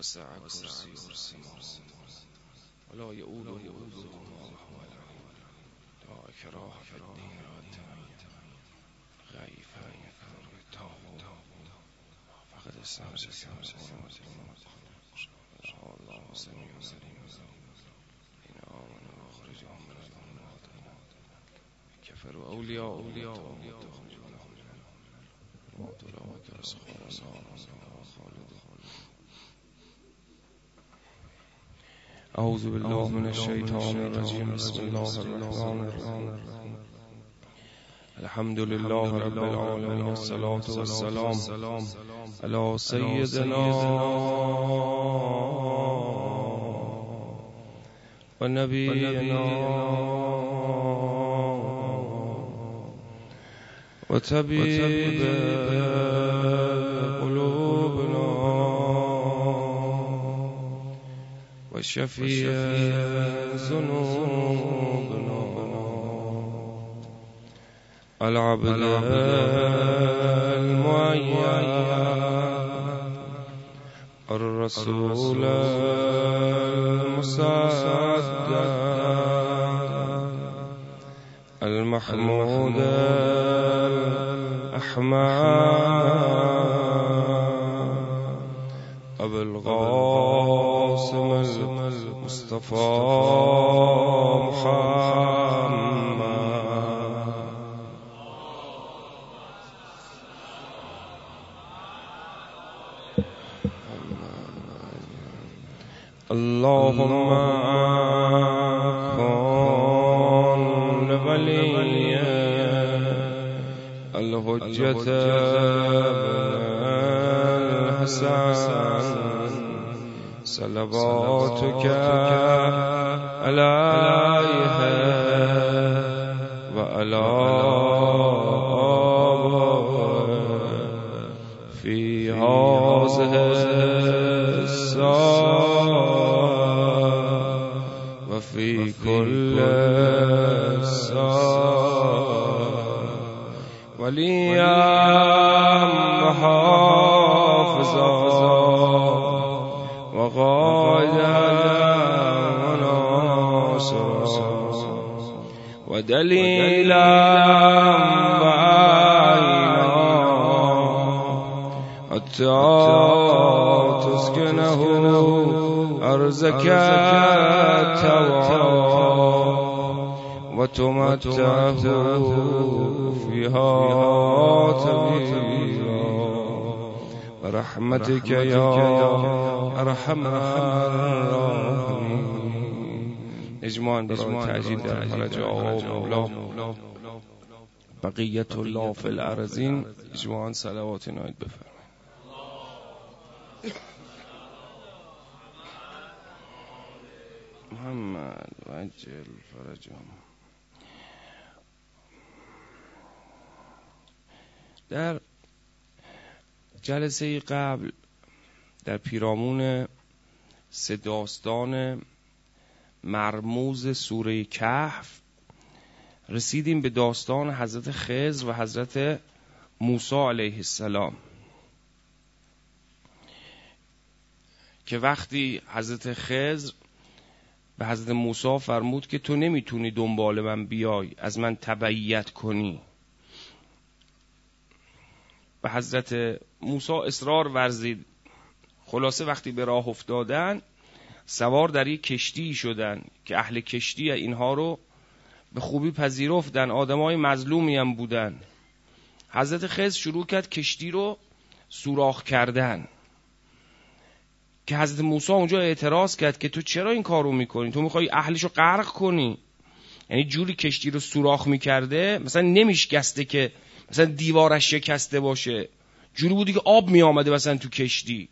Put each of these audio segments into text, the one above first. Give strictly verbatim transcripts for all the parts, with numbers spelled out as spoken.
وسع کرسی ولا یؤوده حفظهما لا اکراه فی الدین غیفا یکره فقد استمسک الله سمیع علیم این آمن و خرجهم من الظلمات کفروا اولیاء اولیاء موت اولئک اصحاب النار هم خالدون. اعوذ بالله من الشیطان الرجیم بسم الله الرحمن الرحیم الحمد لله رب العالمین الصلاة والسلام علی سیدنا و نبینا و طبیب قلوبنا و شفیع ذنوبنا العبد المعین الرسول المصدق المحمود الأحمد أبو القاسم المصطفى محمد اللهم كن لولي الحجة الحسن صلواتك عليه وعلى آبائه في هذه الساعة وفي كل ساعة وليا وحافظا وقائدا وناصرا ودليلا وعينا حتى تسكنه أرزك التوى وتمتعه فيها طويلا برحمتك يا ارحم الراحمين. اجماعاً برای تعجیل در فرج آقا و مولا بقیت الله فی الارضین اجماعاً صلوات نایت بفرمایید. محمد وجل فرجهم. در جلسه قبل در پیرامون سه داستان مرموز سوره کهف رسیدیم به داستان حضرت خضر و حضرت موسی علیه السلام که وقتی حضرت خضر به حضرت موسی فرمود که تو نمیتونی دنبال من بیای، از من تبعیت کنی، به حضرت موسی اصرار ورزید. خلاصه وقتی به راه افتادن سوار در یک کشتی شدن که اهل کشتی اینها رو به خوبی پذیرفتن، آدمای مظلومی هم بودن. حضرت خضر شروع کرد کشتی رو سوراخ کردن که حضرت موسی اونجا اعتراض کرد که تو چرا این کارو میکنی؟ تو میخوای اهلشو غرق کنی. یعنی جوری کشتی رو سوراخ میکرده مثلا نمیشکسته که مثلا دیوارش شکسته باشه، جوری بودی که آب میآمده مثلا تو کشتی.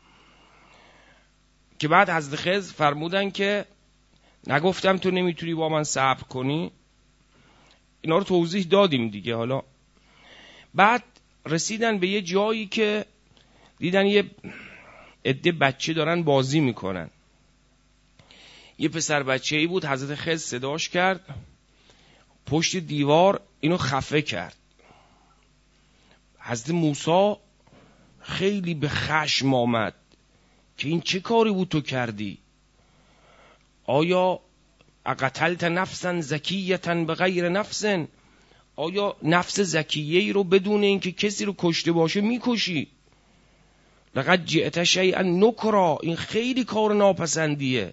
که بعد حضرت خضر فرمودن که نگفتم تو نمیتونی با من صبر کنی؟ اینا رو توضیح دادیم دیگه. حالا بعد رسیدن به یه جایی که دیدن یه عده بچه دارن بازی میکنن. یه پسر بچه ای بود، حضرت خضر صداش کرد، پشت دیوار اینو خفه کرد. حضرت موسی خیلی به خشم آمد که این چه کاری بود تو کردی؟ آیا اقتلت نفسا زکیتا بغیر نفس؟ آیا نفس زکیه ای رو بدون اینکه کسی رو کشته باشه میکشی؟ لقد جئت شیئا نکرا، این خیلی کار ناپسندیه.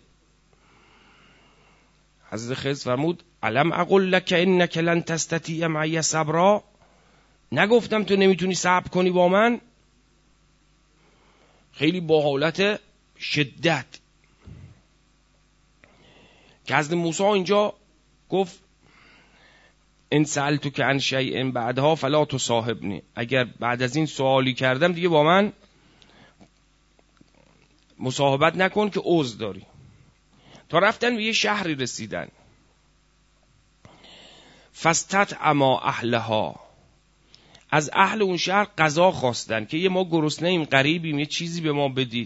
حضرت خضر فرمود الم اقل لک انک لن تستطیع معی صبرا، نگفتم تو نمیتونی صبر کنی با من؟ خیلی با حالت شدت. که حضرت موسی اینجا گفت ان سألتک عن شیء بعدها فلا تصاحبنی، اگر بعد از این سوالی کردم دیگه با من مصاحبت نکن که عذر داری. تا رفتن به یه شهری رسیدن. فاستطعما اهلها، از اهل اون شهر غذا خواستن که یه ما گرسنه‌ایم، غریبیم، یه چیزی به ما بدید.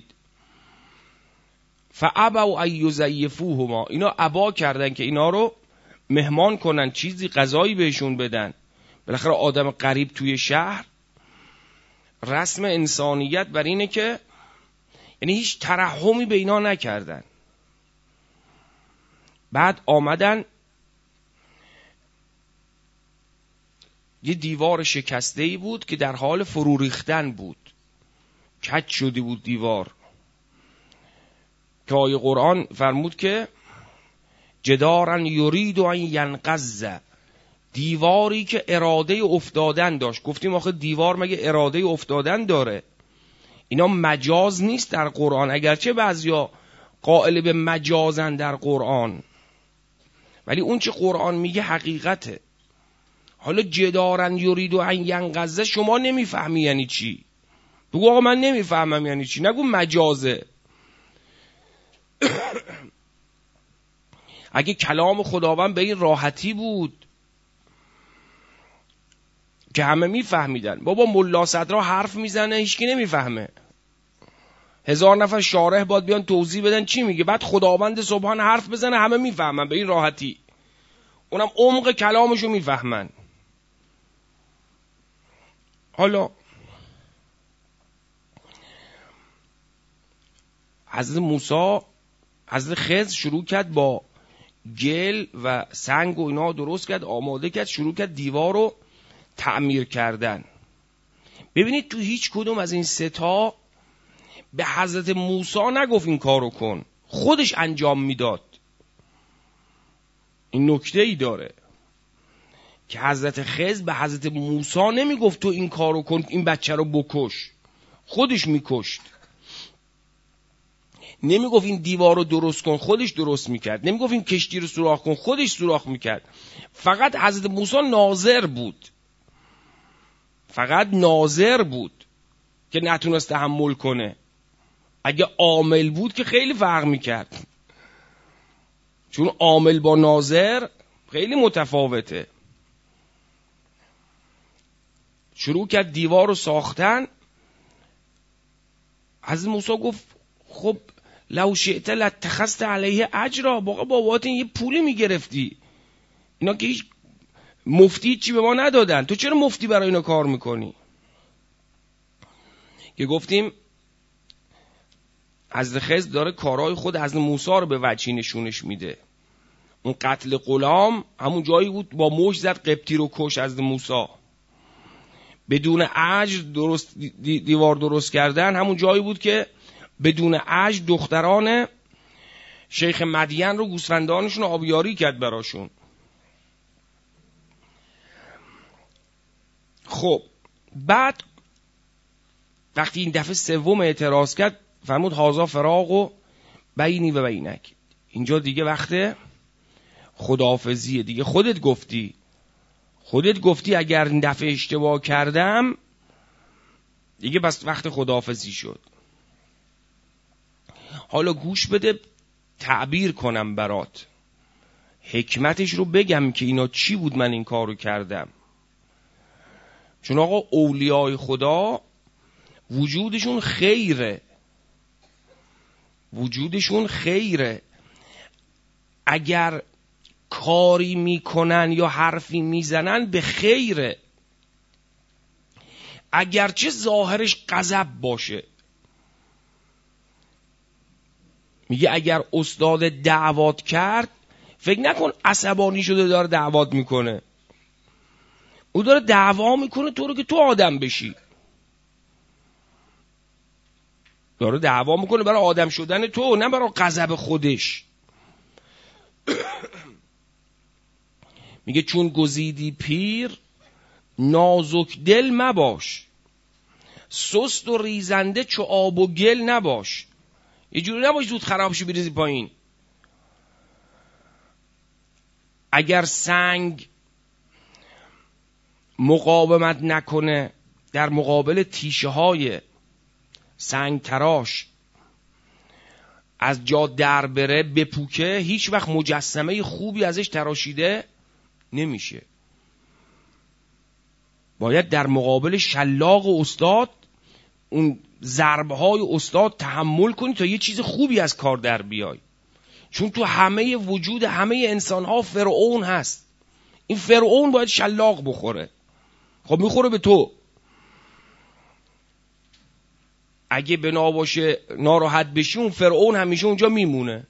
فابوا ان یضیفوهما، اینا ابا کردن که اینا رو مهمان کنن، چیزی غذایی بهشون بدن. بالاخره آدم غریب توی شهر، رسم انسانیت بر اینه که یعنی هیچ ترحمی به اینا نکردن. بعد آمدن یه دیوار شکسته‌ای بود که در حال فرو ریختن بود، کج شده بود دیوار، که آیه قرآن فرمود که جدارا یرید ان ینقض، دیواری که اراده افتادن داشت. گفتیم آخه دیوار مگه اراده افتادن داره؟ اینا مجاز نیست در قرآن، اگرچه بعضیا قائل به مجازن در قرآن، ولی اون چه قرآن میگه حقیقته. حالا جدارا یرید ان ینقض شما نمیفهمی یعنی چی؟ بگو آقا من نمیفهمم یعنی چی، نگو مجازه. اگه کلام خداوند به این راحتی بود که همه میفهمیدن. بابا ملا صدرا حرف میزنه هیچکی نمیفهمه، هزار نفر شارح باید بیان توضیح بدن چی میگه، بعد خداوند سبحان حرف بزنه همه میفهمن به این راحتی، اونم عمق کلامشو میفهمن. حالا حضرت موسی، حضرت خضر شروع کرد با گل و سنگ و اینا درست کرد، آماده کرد، شروع کرد دیوار رو تعمیر کردن. ببینید تو هیچ کدوم از این سه تا به حضرت موسی نگفت این کارو کن، خودش انجام میداد. این نکته ای داره که حضرت خضر به حضرت موسی نمیگفت تو این کارو کن، این بچه رو بکش، خودش میکشت. نمیگفت این دیوار رو درست کن، خودش درست میکرد. نمیگفت این کشتی رو سوراخ کن، خودش سوراخ میکرد. فقط حضرت موسی ناظر بود، فقط ناظر بود که نتونست تحمل کنه. اگه عامل بود که خیلی فرق میکرد، چون عامل با ناظر خیلی متفاوته. شروع کرد دیوار رو ساختن. حضرت موسی گفت خب لو شئت لاتخذت علیه اجرا، باقا بابات این یه پولی میگرفتی، اینا که هیچ مفتی چی به ما ندادن، تو چرا مفتی برای اینا کار میکنی؟ که گفتیم حضرت خضر داره کارهای خود حضرت موسی رو به وجهی نشونش میده. اون قتل غلام همون جایی بود با موش زد قبطی رو کش حضرت موسی. بدون اجر درست دیوار درست کردن همون جایی بود که بدون اجر دختران شیخ مدین رو گوسفندانشون رو آبیاری کرد براشون. خب بعد وقتی این دفعه سوم اعتراض کرد فرمود هازا فراق و بینی و بینک، اینجا دیگه وقت خداحافظیه دیگه، خودت گفتی خودت گفتی اگر این دفعه اشتباه کردم دیگه بس وقت خداحافظی شد. حالا گوش بده تعبیر کنم برات، حکمتش رو بگم که اینا چی بود من این کار رو کردم. چون آقا اولیای خدا وجودشون خیره، وجودشون خیره. اگر کاری میکنن یا حرفی میزنن به خیره، اگرچه ظاهرش غضب باشه. میگه اگر استاد دعوات کرد فکر نکن عصبانی شده داره دعوات میکنه، او داره دعوا میکنه تو رو که تو آدم بشی، داره دعوا میکنه برای آدم شدن تو، نه برای غضب خودش. میگه چون گزیدی پیر نازک دل مباش، سست و ریزنده چو آب و گل نباش. یه جوری نباش زود خراب شی بریزی پایین. اگر سنگ مقاومت نکنه در مقابل تیشه های سنگ تراش، از جا در بره بپوکه، هیچ وقت مجسمه خوبی ازش تراشیده نمیشه. باید در مقابل شلاق و استاد اون ضربه های استاد تحمل کنی تا یه چیز خوبی از کار در بیای. چون تو همه وجود همه انسان ها فرعون هست. این فرعون باید شلاق بخوره. خب میخوره به تو. اگه بنا باشه ناراحت بشی اون فرعون همیشه اونجا میمونه.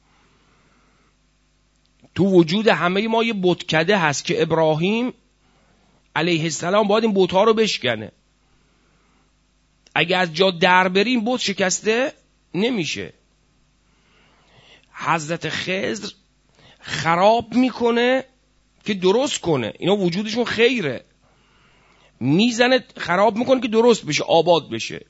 تو وجود همه ما یه بتکده هست که ابراهیم علیه السلام باید این بت‌ها رو بشکنه. اگه از جا در بری این بت شکسته نمیشه. حضرت خضر خراب میکنه که درست کنه. اینا وجودشون خیره، میزنه خراب میکنه که درست بشه، آباد بشه.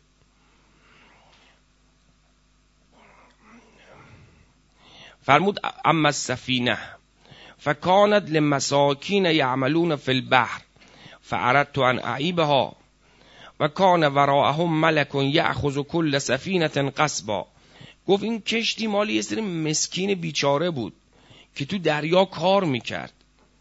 فرمود اما السفینه فکانت لمساکین یعملون فی البحر فاردت ان اعیبها و کان وراءهم ملک یأخذ کل سفینه غصبا. گفت این کشتی مالی یه سری مسکین بیچاره بود که تو دریا کار میکرد.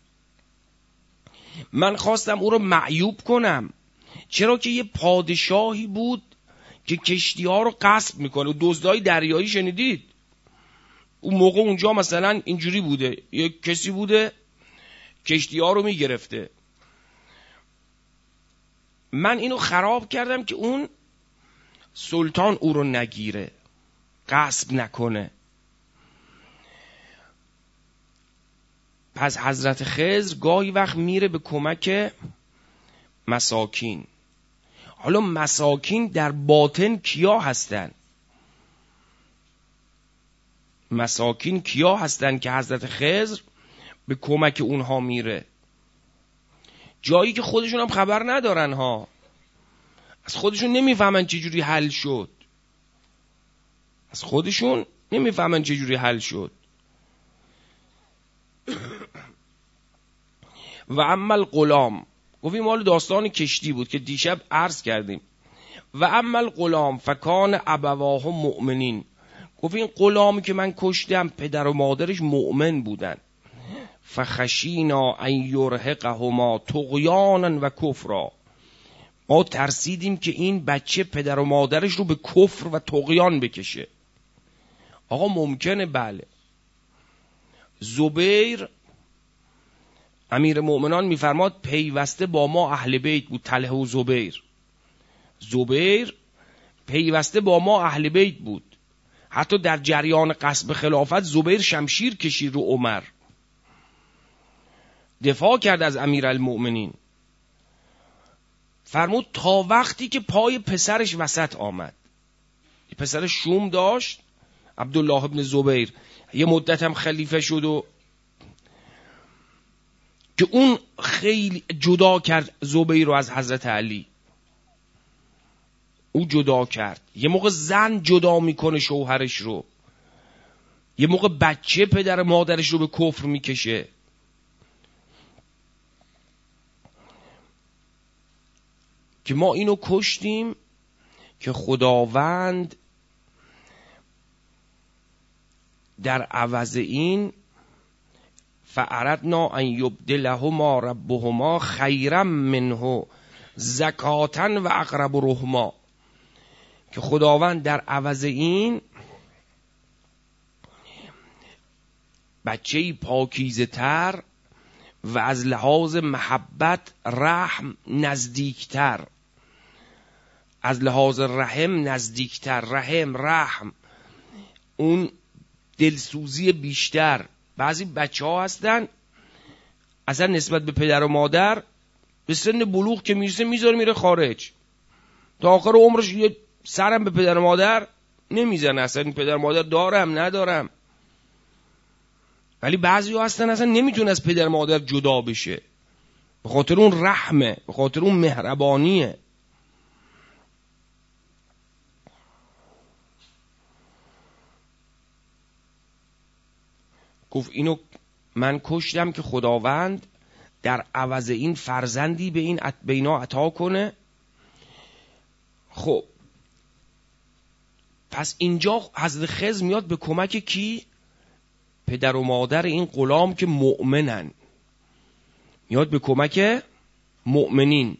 من خواستم او رو معیوب کنم، چرا که یه پادشاهی بود که کشتی ها رو غصب میکنه. و دزدای دریایی شنیدید؟ اون موقع اونجا مثلا اینجوری بوده، یه کسی بوده کشتی ها رو میگرفته. من اینو خراب کردم که اون سلطان او رو نگیره، غصب نکنه. پس حضرت خضر گاهی وقت میره به کمک مساکین. حالا مساکین در باطن کیا هستن؟ مساکین کیا هستن که حضرت خضر به کمک اونها میره؟ جایی که خودشون هم خبر ندارن ها، از خودشون نمیفهمن چجوری حل شد، از خودشون نمیفهمن چجوری حل شد. و اما الغلام، گفتیم مال داستان کشتی بود که دیشب عرض کردیم. و اما الغلام فکان ابواه مؤمنین، گفت این غلامی که من کشتم پدر و مادرش مؤمن بودن. فخشینا ان یرهقهما طغیانا و کفرا، ما ترسیدیم که این بچه پدر و مادرش رو به کفر و طغیان بکشه. آقا ممکنه بله. زبیر امیر مؤمنان میفرماد پیوسته با ما اهل بیت بود. طلحه و زبیر، زبیر پیوسته با ما اهل بیت بود. حتی در جریان غصب خلافت زبیر شمشیر کشید رو عمر، دفاع کرد از امیرالمؤمنین. فرمود تا وقتی که پای پسرش وسط آمد. پسر شوم داشت عبدالله ابن زبیر، یه مدت هم خلیفه شد و که اون خیلی جدا کرد زبیر رو از حضرت علی. او جدا کرد. یه موقع زن جدا میکنه شوهرش رو، یه موقع بچه پدر مادرش رو به کفر میکشه. که ما اینو کشتیم که خداوند در عوض این فاردنا ان یبدلهما ربهما خیرا منه زکاة و اقرب رحما، که خداوند در عوض این بچه‌ای پاکیزه تر و از لحاظ محبت رحم نزدیکتر، از لحاظ رحم نزدیکتر، رحم رحم اون دلسوزی بیشتر. بعضی بچه ها هستن اصلا نسبت به پدر و مادر به سن بلوغ که میرسه میذاره میره خارج، تا آخر عمرش یه سرم به پدر و مادر نمیزنه، اصلا این پدر و مادر دارم ندارم. ولی بعضی ها هستن اصلا نمیتونه از پدر و مادر جدا بشه، به خاطر اون رحمه، به خاطر اون مهربانیه. گفت اینو من کشتم که خداوند در عوض این فرزندی به این به اینا عطا کنه. خب پس اینجا حضرت خضر میاد به کمک کی؟ پدر و مادر این غلام که مؤمنن، میاد به کمک مؤمنین.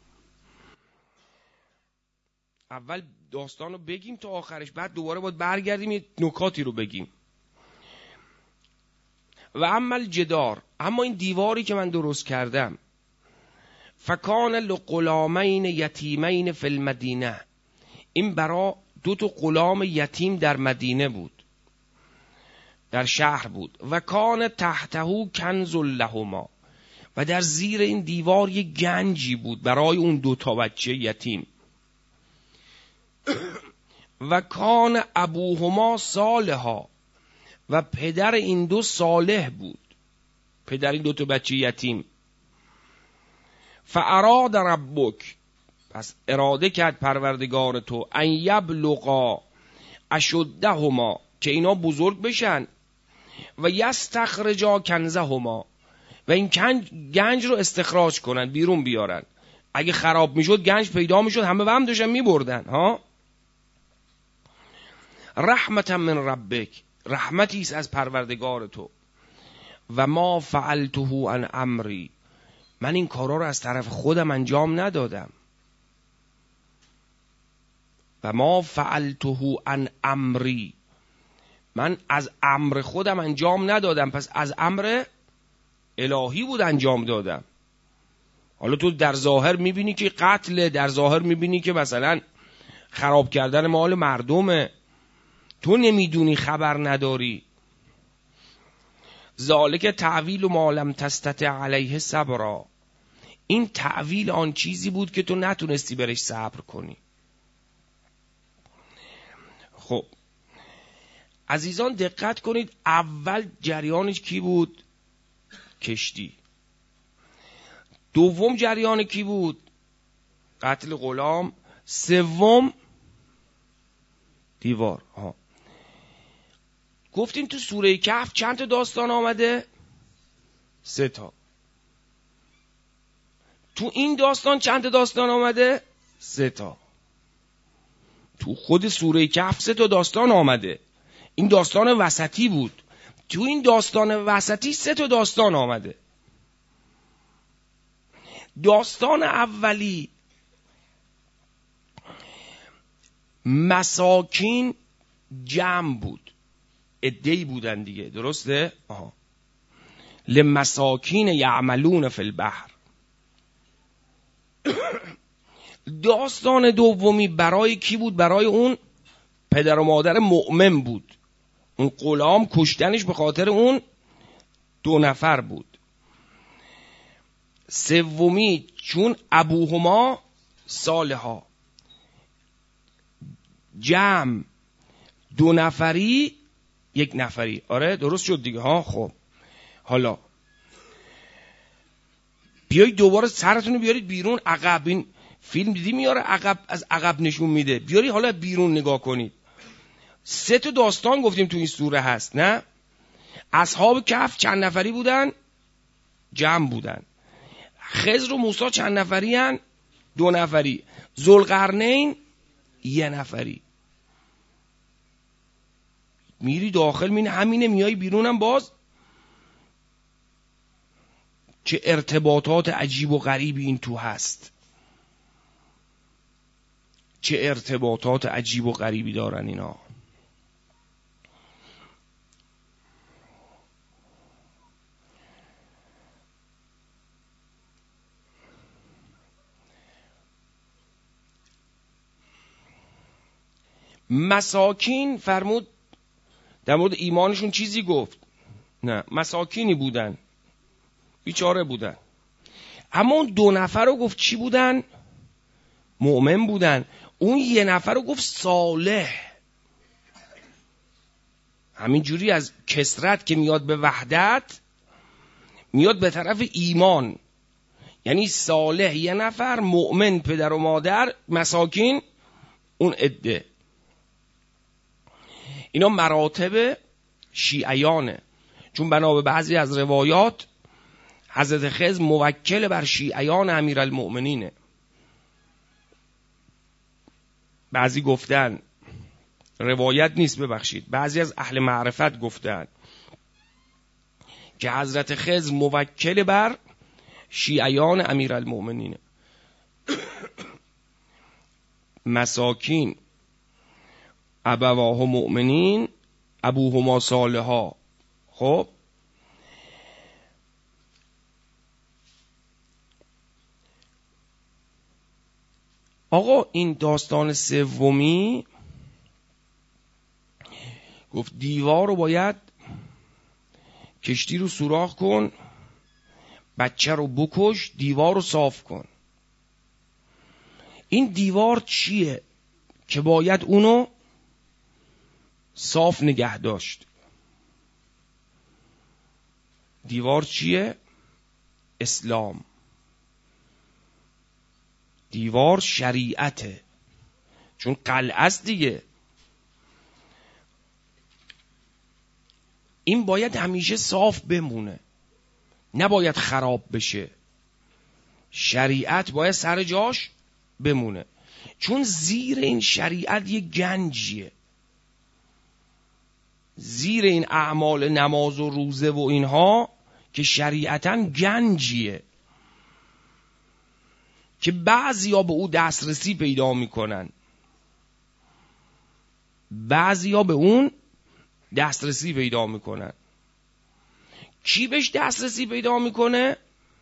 اول داستان رو بگیم تا آخرش، بعد دوباره باید برگردیم یه نکاتی رو بگیم. و عمل جدار، اما این دیواری که من درست کردم، فکان لغلامین یتیمین فی المدینه، این برا دو تا غلام یتیم در مدینه بود، در شهر بود. و کان تحته کنز لهما، و در زیر این دیوار یک گنجی بود برای اون دو تا بچه یتیم. و کان ابوهما صالحا، و پدر این دو صالح بود، پدر این دو تا بچه یتیم. فاراد ربک، پس اراده کرد پروردگار تو، ان یبلغا اشدهما، که اینا بزرگ بشن، و یستخرجا کنزهما، و این گنج رو استخراج کنن، بیرون بیارن. اگه خراب میشد گنج پیدا میشد، همه به هم داشتن میبردن ها. رحمتا من ربک، رحمتی است از پروردگار تو. و ما فعلته عن امری، من این کارا رو از طرف خودم انجام ندادم. و ما فعلته عن امری، من از امر خودم انجام ندادم، پس از امر الهی بود انجام دادم. حالا تو در ظاهر میبینی که قتل، در ظاهر میبینی که مثلا خراب کردن مال مردمه، تو نمیدونی، خبر نداری. ذالک تعویل ما لم تستطع علیه صبرا، این تعویل آن چیزی بود که تو نتونستی برش صبر کنی. خب عزیزان دقت کنید، اول جریانش کی بود؟ کشتی. دوم جریان کی بود؟ قتل غلام. سوم دیوار. ها گفتیم تو سوره کهف چند تا داستان آمده؟ سه تا. تو این داستان چند تا داستان آمده؟ سه تا. تو خود سوره کهف سه تا داستان آمده، این داستان وسطی بود. تو این داستان وسطی سه تا داستان آمده. داستان اولی مساکین جمع بود، عده‌ای بودن دیگه، درسته؟ آها. لمساکین یعملون فی البحر. داستان دومی برای کی بود؟ برای اون پدر و مادر مؤمن بود. اون غلام کشتنش به خاطر اون دو نفر بود. سومی چون ابوهما صالحا، جمع دو نفری یک نفری. آره درست شد دیگه ها. خب حالا بیایید دوباره سرتون رو بیارید بیرون عقب. این فیلم دیدی میاره عقب، از عقب نشون میده. بیاری حالا بیرون نگاه کنید. سه تا داستان گفتیم تو این سوره هست، نه؟ اصحاب کهف چند نفری بودن؟ جمع بودن. خضر و موسی چند نفری هن؟ دو نفری. ذوالقرنین یه نفری. میری داخل مین همینه، میای بیرونم باز چه ارتباطات عجیب و غریبی این تو هست، چه ارتباطات عجیب و غریبی دارن اینا. مساکین فرمود در مورد ایمانشون چیزی گفت؟ نه. مساکینی بودن، بیچاره بودن. اما اون دو نفر رو گفت چی بودن؟ مؤمن بودن. اون یه نفر رو گفت صالح. همینجوری از کثرت که میاد به وحدت میاد به طرف ایمان. یعنی صالح یه نفر، مؤمن پدر و مادر، مساکین اون عده. اینا مراتب شیعیانه، چون بنا به بعضی از روایات حضرت خضر موکل بر شیعیان امیرالمؤمنینه. بعضی گفتن، روایت نیست ببخشید، بعضی از اهل معرفت گفتن که حضرت خضر موکل بر شیعیان امیرالمؤمنینه. مساکین ابواه مؤمنین ابوهما صالحا. خب آقا این داستان سومی گفت دیوار رو باید، کشتی رو سوراخ کن، بچه رو بکش، دیوار رو صاف کن. این دیوار چیه که باید اونو صاف نگه داشت؟ دیوار چیه؟ اسلام. دیوار شریعته، چون قلعه است دیگه. این باید همیشه صاف بمونه، نباید خراب بشه. شریعت باید سر جاش بمونه، چون زیر این شریعت یه گنجیه. زیر این اعمال نماز و روزه و اینها که شریعتاً گنجیه که بعضیا به او دسترسی پیدا میکنن، بعضیا به اون دسترسی پیدا میکنن. کی بهش دسترسی پیدا میکنه؟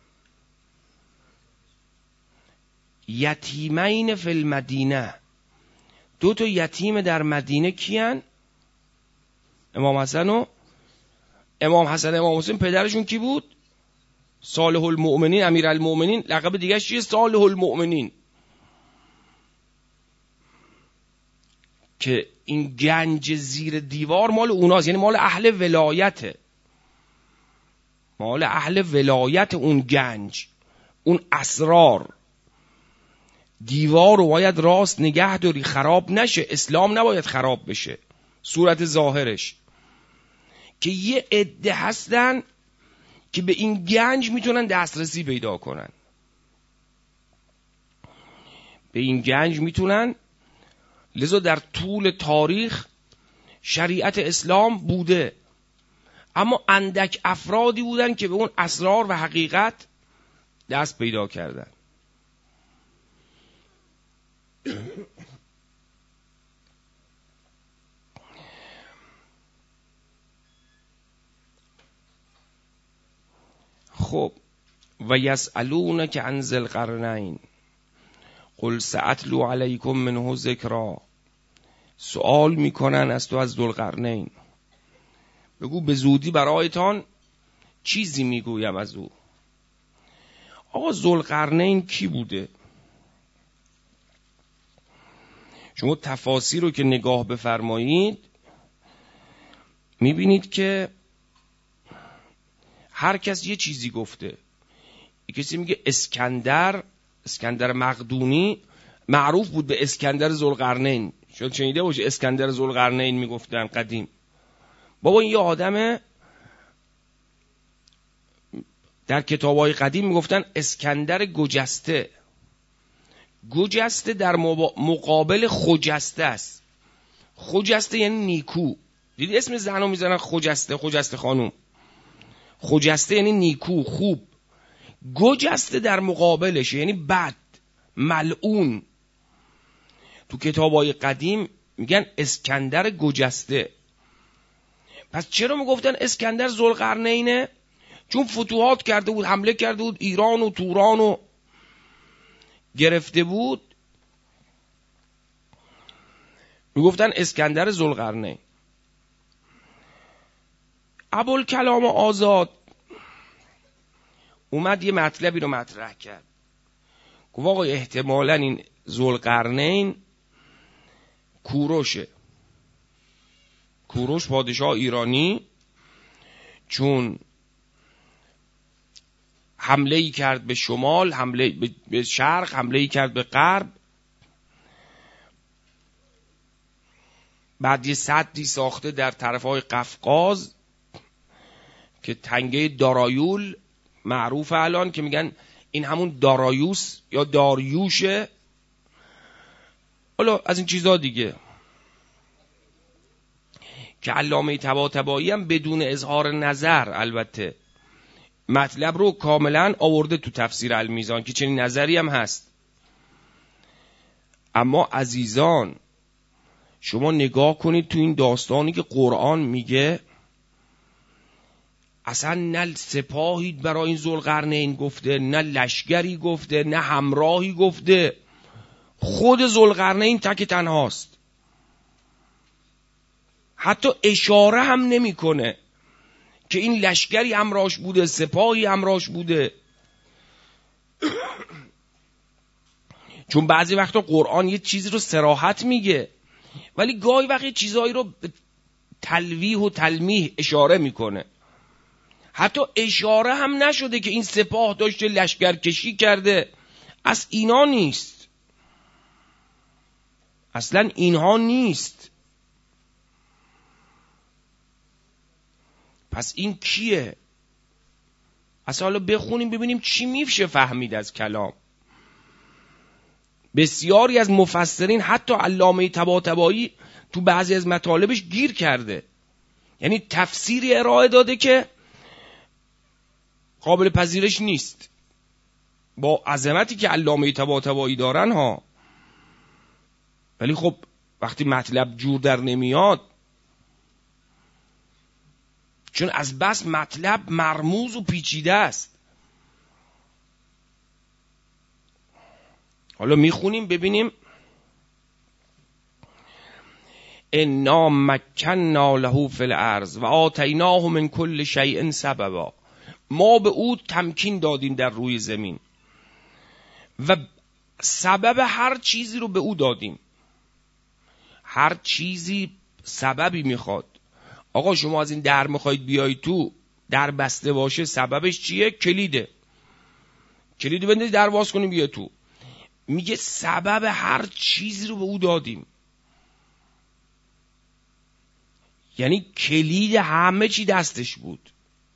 یتیمین فی المدینه. دو تا یتیم در مدینه کیان؟ امام حسن و امام حسن امام حسین. پدرشون کی بود؟ صالح المؤمنین امیرالمؤمنین. لقب دیگه چیه؟ صالح المؤمنین. که این گنج زیر دیوار مال اوناست، یعنی مال اهل ولایته، مال اهل ولایت. اون گنج، اون اسرار. دیوار رو باید راست نگه داری، خراب نشه. اسلام نباید خراب بشه. صورت ظاهرش که یه عده هستن که به این گنج میتونن دسترسی پیدا کنن، به این گنج میتونن. لذا در طول تاریخ شریعت اسلام بوده، اما اندک افرادی بودن که به اون اسرار و حقیقت دست پیدا کردن. خب و یسألونک عن ذی القرنین قل سأتلو علیکم منه ذکرا. سوال میکنن از تو از ذوالقرنین، بگو به زودی برایتان چیزی میگویم از او. آقا ذوالقرنین کی بوده؟ شما تفاسیر رو که نگاه بفرمایید میبینید که هر کس یه چیزی گفته. یه کسی میگه اسکندر، اسکندر مقدونی معروف بود به اسکندر ذوالقرنین. شاید شنیده باشه اسکندر ذوالقرنین میگفتن قدیم. بابا این یه آدمه، در کتابای قدیم میگفتن اسکندر گجسته. گجسته در مقابل خجسته است. خجسته یعنی نیکو. دیدی اسم زنو میزنن خجسته، خجسته خانوم. خجسته یعنی نیکو، خوب. گجسته در مقابلش یعنی بد، ملعون. تو کتابای قدیم میگن اسکندر گجسته. پس چرا میگفتن اسکندر ذوالقرنینه؟ چون فتوحات کرده بود، حمله کرده بود، ایران و توران و گرفته بود. میگفتن اسکندر ذوالقرنین. ابوالکلام آزاد اومد یه مطلبی رو مطرح کرد، گفت آقا احتمالاً این ذوالقرنین کوروشه، کوروش پادشاه ایرانی، چون حمله ای کرد به شمال، حمله به شرق، حمله ای کرد به غرب، بعد یه سدی ساخته در طرفهای قفقاز که تنگه دارایول معروف الان، که میگن این همون دارایوس یا داریوشه، حالا از این چیزا دیگه، که علامه طباطبایی هم بدون اظهار نظر البته مطلب رو کاملا آورده تو تفسیر المیزان که چنین نظری هم هست. اما عزیزان شما نگاه کنید تو این داستانی که قرآن میگه اصلا نه سپاهی برای این ذوالقرنین گفته، نه لشکری گفته، نه همراهی گفته، خود ذوالقرنین تک تنهاست، حتی اشاره هم نمیکنه که این لشکری همراهش بوده، سپاهی همراهش بوده. چون بعضی وقتا قرآن یه چیزی رو صراحت میگه ولی گاهی وقت چیزایی رو به تلویح و تلمیح اشاره میکنه. حتی اشاره هم نشده که این سپاه داشته لشکرکشی کرده، از اینا نیست، اصلا اینها نیست. پس این کیه؟ اصلا حالا بخونیم ببینیم چی میشه فهمید از کلام. بسیاری از مفسرین حتی علامه طباطبایی تو بعضی از مطالبش گیر کرده، یعنی تفسیری ارائه داده که قابل پذیرش نیست با عظمتی که علامه طباطبایی دارن ها. ولی خب وقتی مطلب جور در نمیاد، چون از بس مطلب مرموز و پیچیده است. حالا میخونیم ببینیم انا مکننا له فی الارض و آتیناه من کل شیء سببا، ما به او تمکین دادیم در روی زمین و سبب هر چیزی رو به او دادیم. هر چیزی سببی میخواد. آقا شما از این در میخواید بیای تو، در بسته باشه، سببش چیه؟ کلیده. کلیدو بندازی در باز کنیم بیا تو. میگه سبب هر چیزی رو به او دادیم، یعنی کلید همه چی دستش بود،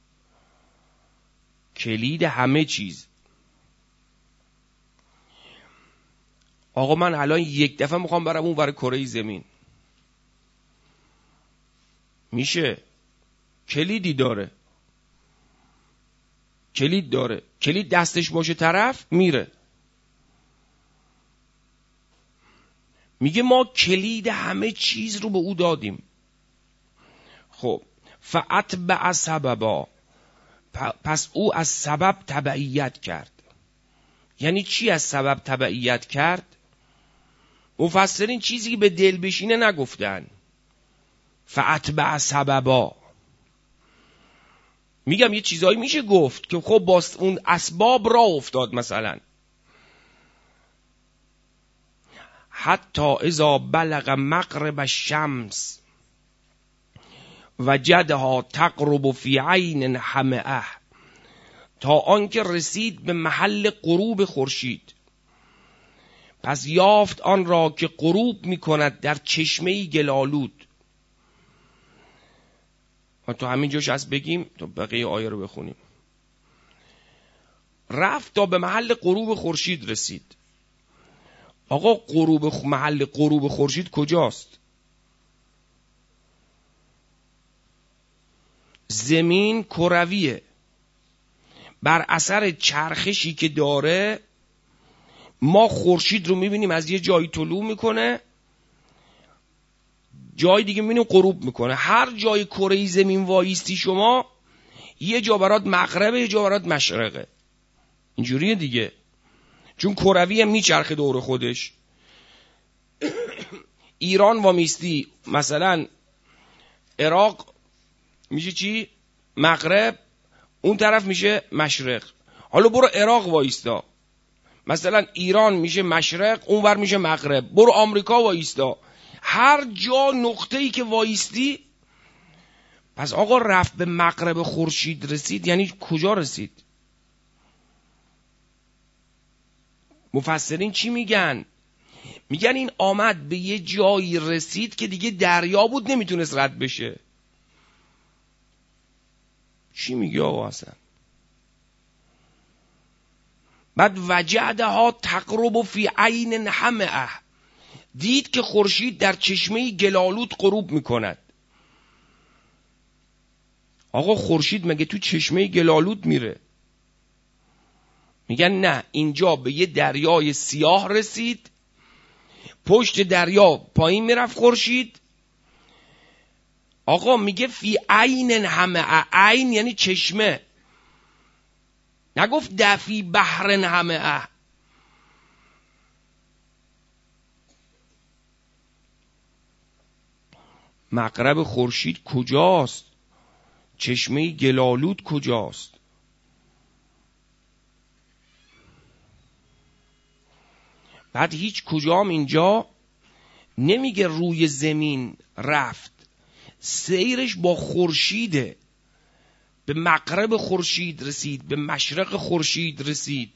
کلید همه چیز. آقا من الان یک دفعه میخوام برم اون ور کره زمین، میشه؟ کلیدی داره، کلید داره، کلید دستش باشه طرف میره. میگه ما کلید همه چیز رو به او دادیم. خب فاتبع سببا، پس او از سبب تبعیت کرد. یعنی چی از سبب تبعیت کرد؟ مفسرین چیزی که به دل بشینه نگفتن. فاتبع سببا، میگم یه چیزایی میشه گفت که خب با اون اسباب راه افتاد. مثلا حتی اذا بلغ مغرب الشمس وجدها تغرب فی عین حمئه، تا آنکه رسید به محل غروب خورشید، پس یافت آن را که غروب میکند در چشمه گلالود. ما تو همین جاش از بگیم تو بقیه آیه رو بخونیم. رفت تا به محل غروب خورشید رسید. آقا غروب خ... محل غروب خورشید کجاست؟ زمین کرویه، بر اثر چرخشی که داره ما خورشید رو میبینیم از یه جایی طلوع میکنه، جای دیگه میبینیم غروب میکنه. هر جای کره زمین وایستی شما یه جا برات مغربه، یه جا برات مشرقه، اینجوریه دیگه، چون کروی هم میچرخه دور خودش. ایران وامیستی مثلا عراق میشه چی؟ مغرب، اون طرف میشه مشرق. حالا برو عراق وایستا، مثلا ایران میشه مشرق، اون ور میشه مغرب. برو آمریکا وایستا، هر جا نقطه‌ای که وایستی. پس آقا رفت به مغرب خورشید رسید یعنی کجا رسید؟ مفسرین چی میگن؟ میگن این آمد به یه جایی رسید که دیگه دریا بود نمیتونست رد بشه. چی میگه آقا اصلا؟ بعد وجدها تقرب فی عین حمئه، دید که خورشید در چشمه گلالود غروب میکند. آقا خورشید مگه تو چشمه گلالود میره؟ میگن نه، اینجا به یه دریای سیاه رسید، پشت دریا پایین میرفت خورشید. آقا میگه فی عین حمئه، عین یعنی چشمه، نگفت دفی بحر حمئه. مغرب خورشید کجاست؟ چشمه گلالود کجاست؟ بعد هیچ کجام اینجا نمیگه روی زمین رفت، سیرش با خورشیده. به مغرب خورشید رسید، به مشرق خورشید رسید.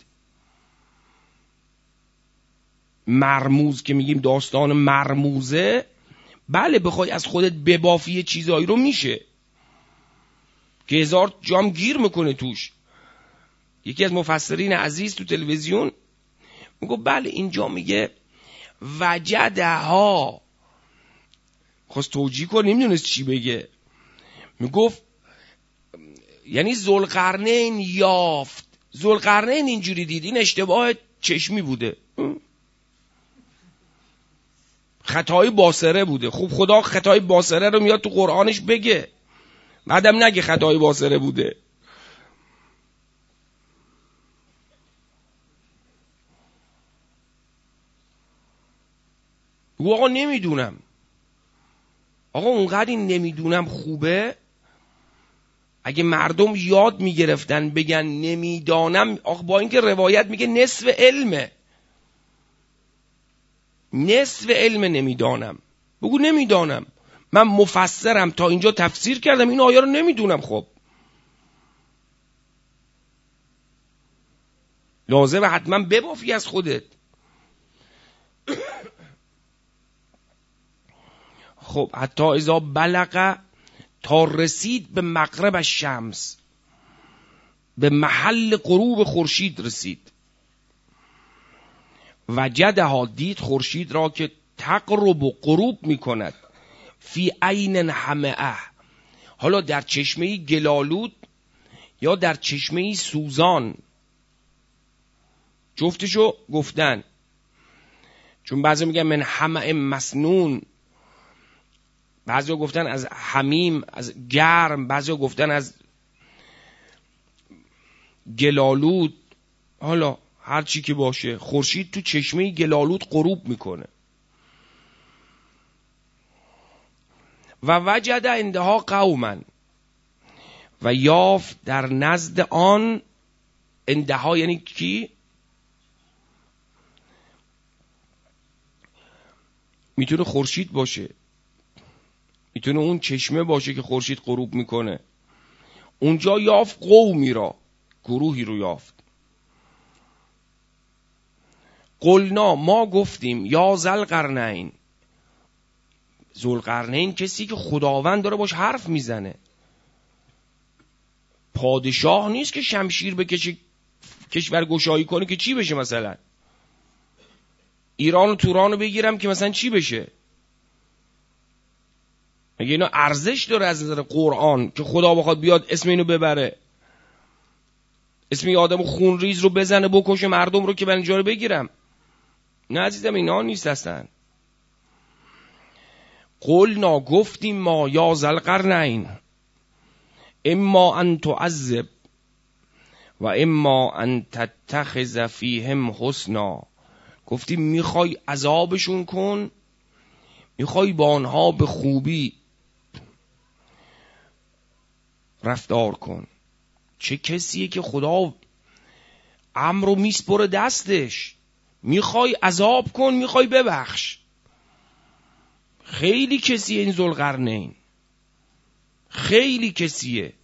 مرموز که میگیم داستان مرموزه، بله بخوای از خودت ببافی چیزایی رو میشه که هزار جام گیر میکنه توش. یکی از مفسرین عزیز تو تلویزیون میگه بله اینجا میگه وجدها، خواست توجیه کنه نمیدونست چی بگه، میگفت یعنی ذوالقرنین یافت. ذوالقرنین اینجوری دید، این اشتباه چشمی بوده، خطای باصره بوده. خوب خدا خطای باصره رو میاد تو قرآنش بگه، بعدم نگه خطای باصره بوده. بگو آقا نمیدونم. آقا اونقدر این نمیدونم خوبه. اگه مردم یاد میگرفتن بگن نمیدانم، آقا با اینکه روایت میگه نصف علمه، نصف علم نمیدانم، بگو نمیدانم، من مفسرم تا اینجا تفسیر کردم این آیه رو نمیدونم. خب لازمه حتما ببافی از خودت. خب حتی اذا بلغ، تا رسید به مغرب الشمس، به محل غروب خورشید رسید. وجدها، دید خورشید را که تقرب و غروب میکند، فی عین حمئه، حالا در چشمه گلالود یا در چشمه سوزان، جفتشو گفتن، چون بعضی میگن من حمئ مسنون، بعضی گفتن از حمیم، از گرم، بعضی گفتن از گلالود. حالا هر چی که باشه، خورشید تو چشمه گلالود غروب میکنه. و وجد عندها قوما، و یافت در نزد آن، عندها یعنی کی؟ میتونه خورشید باشه، میتونه اون چشمه باشه که خورشید غروب میکنه. اونجا یافت قومی را، گروهی رو یافت. قلنا، ما گفتیم، یا ذوالقرنین، ذوالقرنین کسی که خداوند داره باش حرف میزنه، پادشاه نیست که شمشیر بکشه کشور گشایی کنه که چی بشه. مثلا ایران و توران رو بگیرم که مثلا چی بشه؟ مگه اینا ارزش داره از نظر قرآن که خدا بخواد بیاد اسم اینو ببره، اسم یه آدم خونریز رو بزنه بکشه مردم رو که من اینجا رو بگیرم؟ نه عزیزم، اینا نیست هستن. قلنا، گفتیم ما، یا ذوالقرنین، اما ان تعذب و اما ان تتخذ فیهم حسنا، گفتیم میخوای عذابشون کن، میخوای با آنها به خوبی رفتار کن. چه کسیه که خدا امر رو میسپره دستش، میخوای عذاب کن، میخوای ببخش. خیلی کسیه این ذوالقرنین، خیلی کسیه.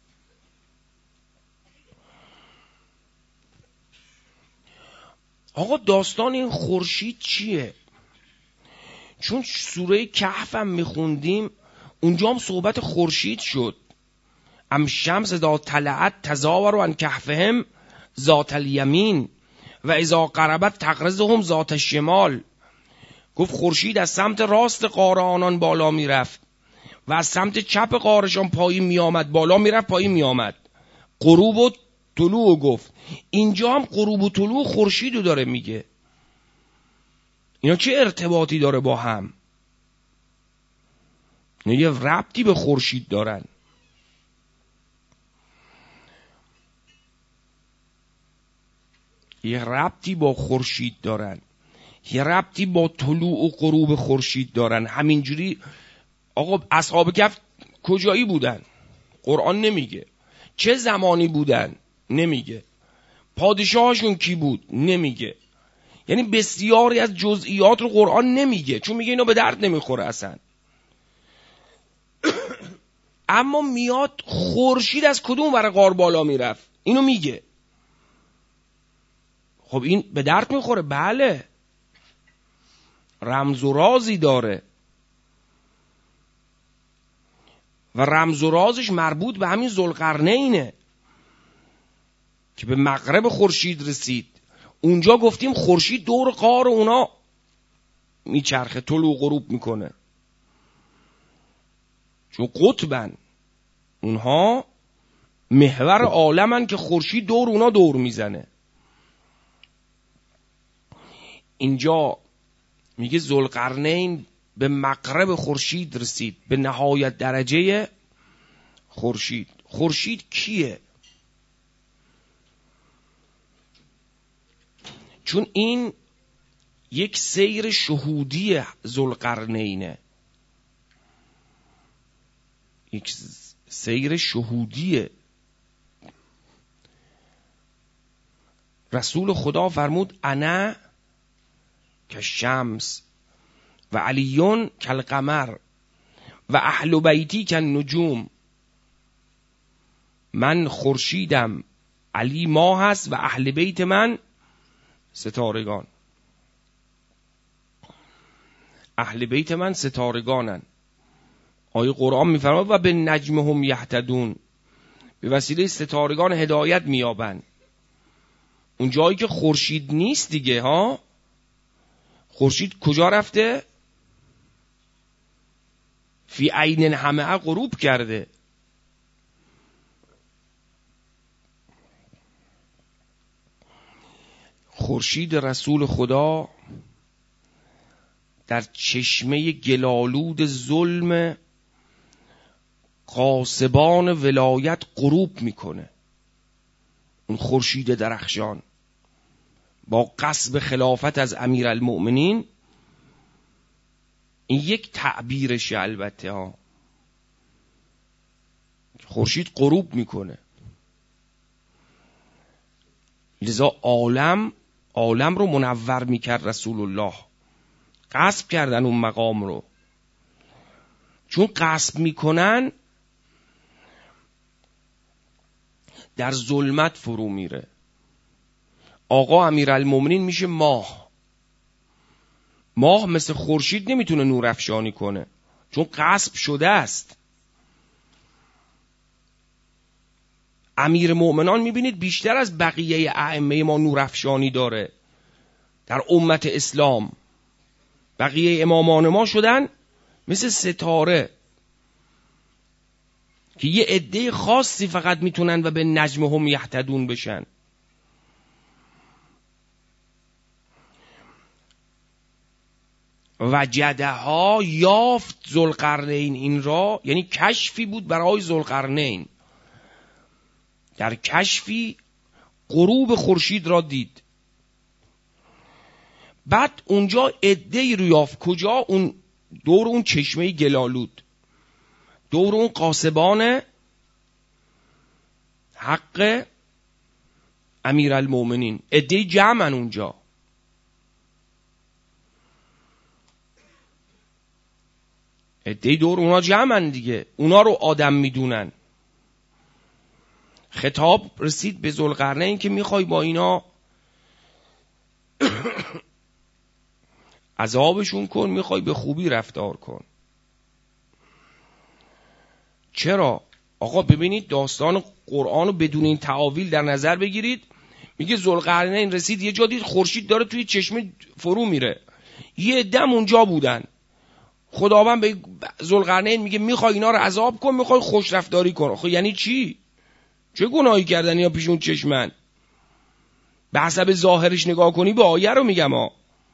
آقا داستان این خورشید چیه؟ چون سوره کهف هم میخوندیم اونجا هم صحبت خورشید شد. ام شمس ذات طلعت تزاور عن کهفهم ذات الیمین و اذا قربت تقرضهم ذات الشمال. گفت خورشید از سمت راست غار آنان بالا میرفت و از سمت چپ غارشان پایین میآمد، بالا میرفت پایین میآمد. غروب و طلوع گفت. اینجا هم غروب و طلوع خورشید رو داره میگه. اینا چه ارتباطی داره با هم؟ اینا یه ربطی به خورشید دارن. یه ربطی با خورشید دارن، یه ربطی با طلوع و غروب خورشید دارن. همینجوری آقا اصحاب کهف کجایی بودن؟ قرآن نمیگه. چه زمانی بودن؟ نمیگه. پادشاهشون کی بود؟ نمیگه. یعنی بسیاری از جزئیات رو قرآن نمیگه، چون میگه اینا به درد نمیخوره اصلا. اما میاد خورشید از کدوم ور غار بالا میرفت اینو میگه. خب این به درد میخوره؟ بله، رمز و رازی داره و رمز و رازش مربوط به همین ذوالقرنینه که به مغرب خورشید رسید. اونجا گفتیم خورشید دور غار اونا میچرخه، طلوع غروب میکنه، چون قطبن اونها، محور عالمن که خورشید دور اونا دور میزنه. اینجا میگه ذوالقرنین به مغرب خورشید رسید، به نهایت درجه خورشید. خورشید کیه؟ چون این یک سیر شهودی ذوالقرنینه، یک سیر شهودیه. رسول خدا فرمود انا کالشمس و علیون کالقمر و اهل بیتی کالنجوم. من خورشیدم، علی ماه هست و اهل بیت من ستارگان. اهل بیت من ستارگانن. آیه قرآن میفرماید و به نجم هم یهتدون، به وسیله ستارگان هدایت میابن. اون جایی که خورشید نیست دیگه ها، خورشید کجا رفته؟ فی عین همه غروب کرده. خورشید رسول خدا در چشمه گلالود ظلم غاصبان ولایت غروب میکنه. اون خورشید درخشان با غصب خلافت از امیرالمؤمنین، این یک تعبیرشه البته ها. خورشید غروب میکنه، لذا عالم عالم رو منور میکرد رسول الله. غصب کردن اون مقام رو، چون غصب میکنن در ظلمت فرو میره. آقا امیرالمومنین میشه ماه. ماه مثل خورشید نمیتونه نور افشانی کنه، چون غصب شده است. امیر مؤمنان میبینید بیشتر از بقیه ائمه ما نور افشانی داره در امت اسلام. بقیه امامان ما شدن مثل ستاره که یه عده خاصی فقط میتونن و به نجم هم یهتدون بشن. وجدها یافت ذوالقرنین این را، یعنی کشفی بود برای ذوالقرنین. در کشفی غروب خورشید را دید. بعد اونجا عده‌ای رو یافت. کجا؟ اون دور اون چشمه گلالود، دور اون قاصبان حق امیرالمومنین. عده جمعن اونجا، عده دور اونا جمعن دیگه، اونا رو آدم میدونن. خطاب رسید به ذوالقرنین که میخوای با اینا عذابشون کن، میخوای به خوبی رفتار کن. چرا؟ آقا ببینید داستان قرآن رو بدون این تعاویل در نظر بگیرید. میگه ذوالقرنین رسید یه جا دید خورشید داره توی چشمه فرو میره، یه دم اونجا بودن. خداوند به ذوالقرنین میگه میخوای اینا رو عذاب کن، میخوای خوش رفتاری کن. خب یعنی چی؟ چه گناهی کردن اینا پیش اون چشمن؟ به حسب ظاهرش نگاه کنی به آیه رو میگم ها،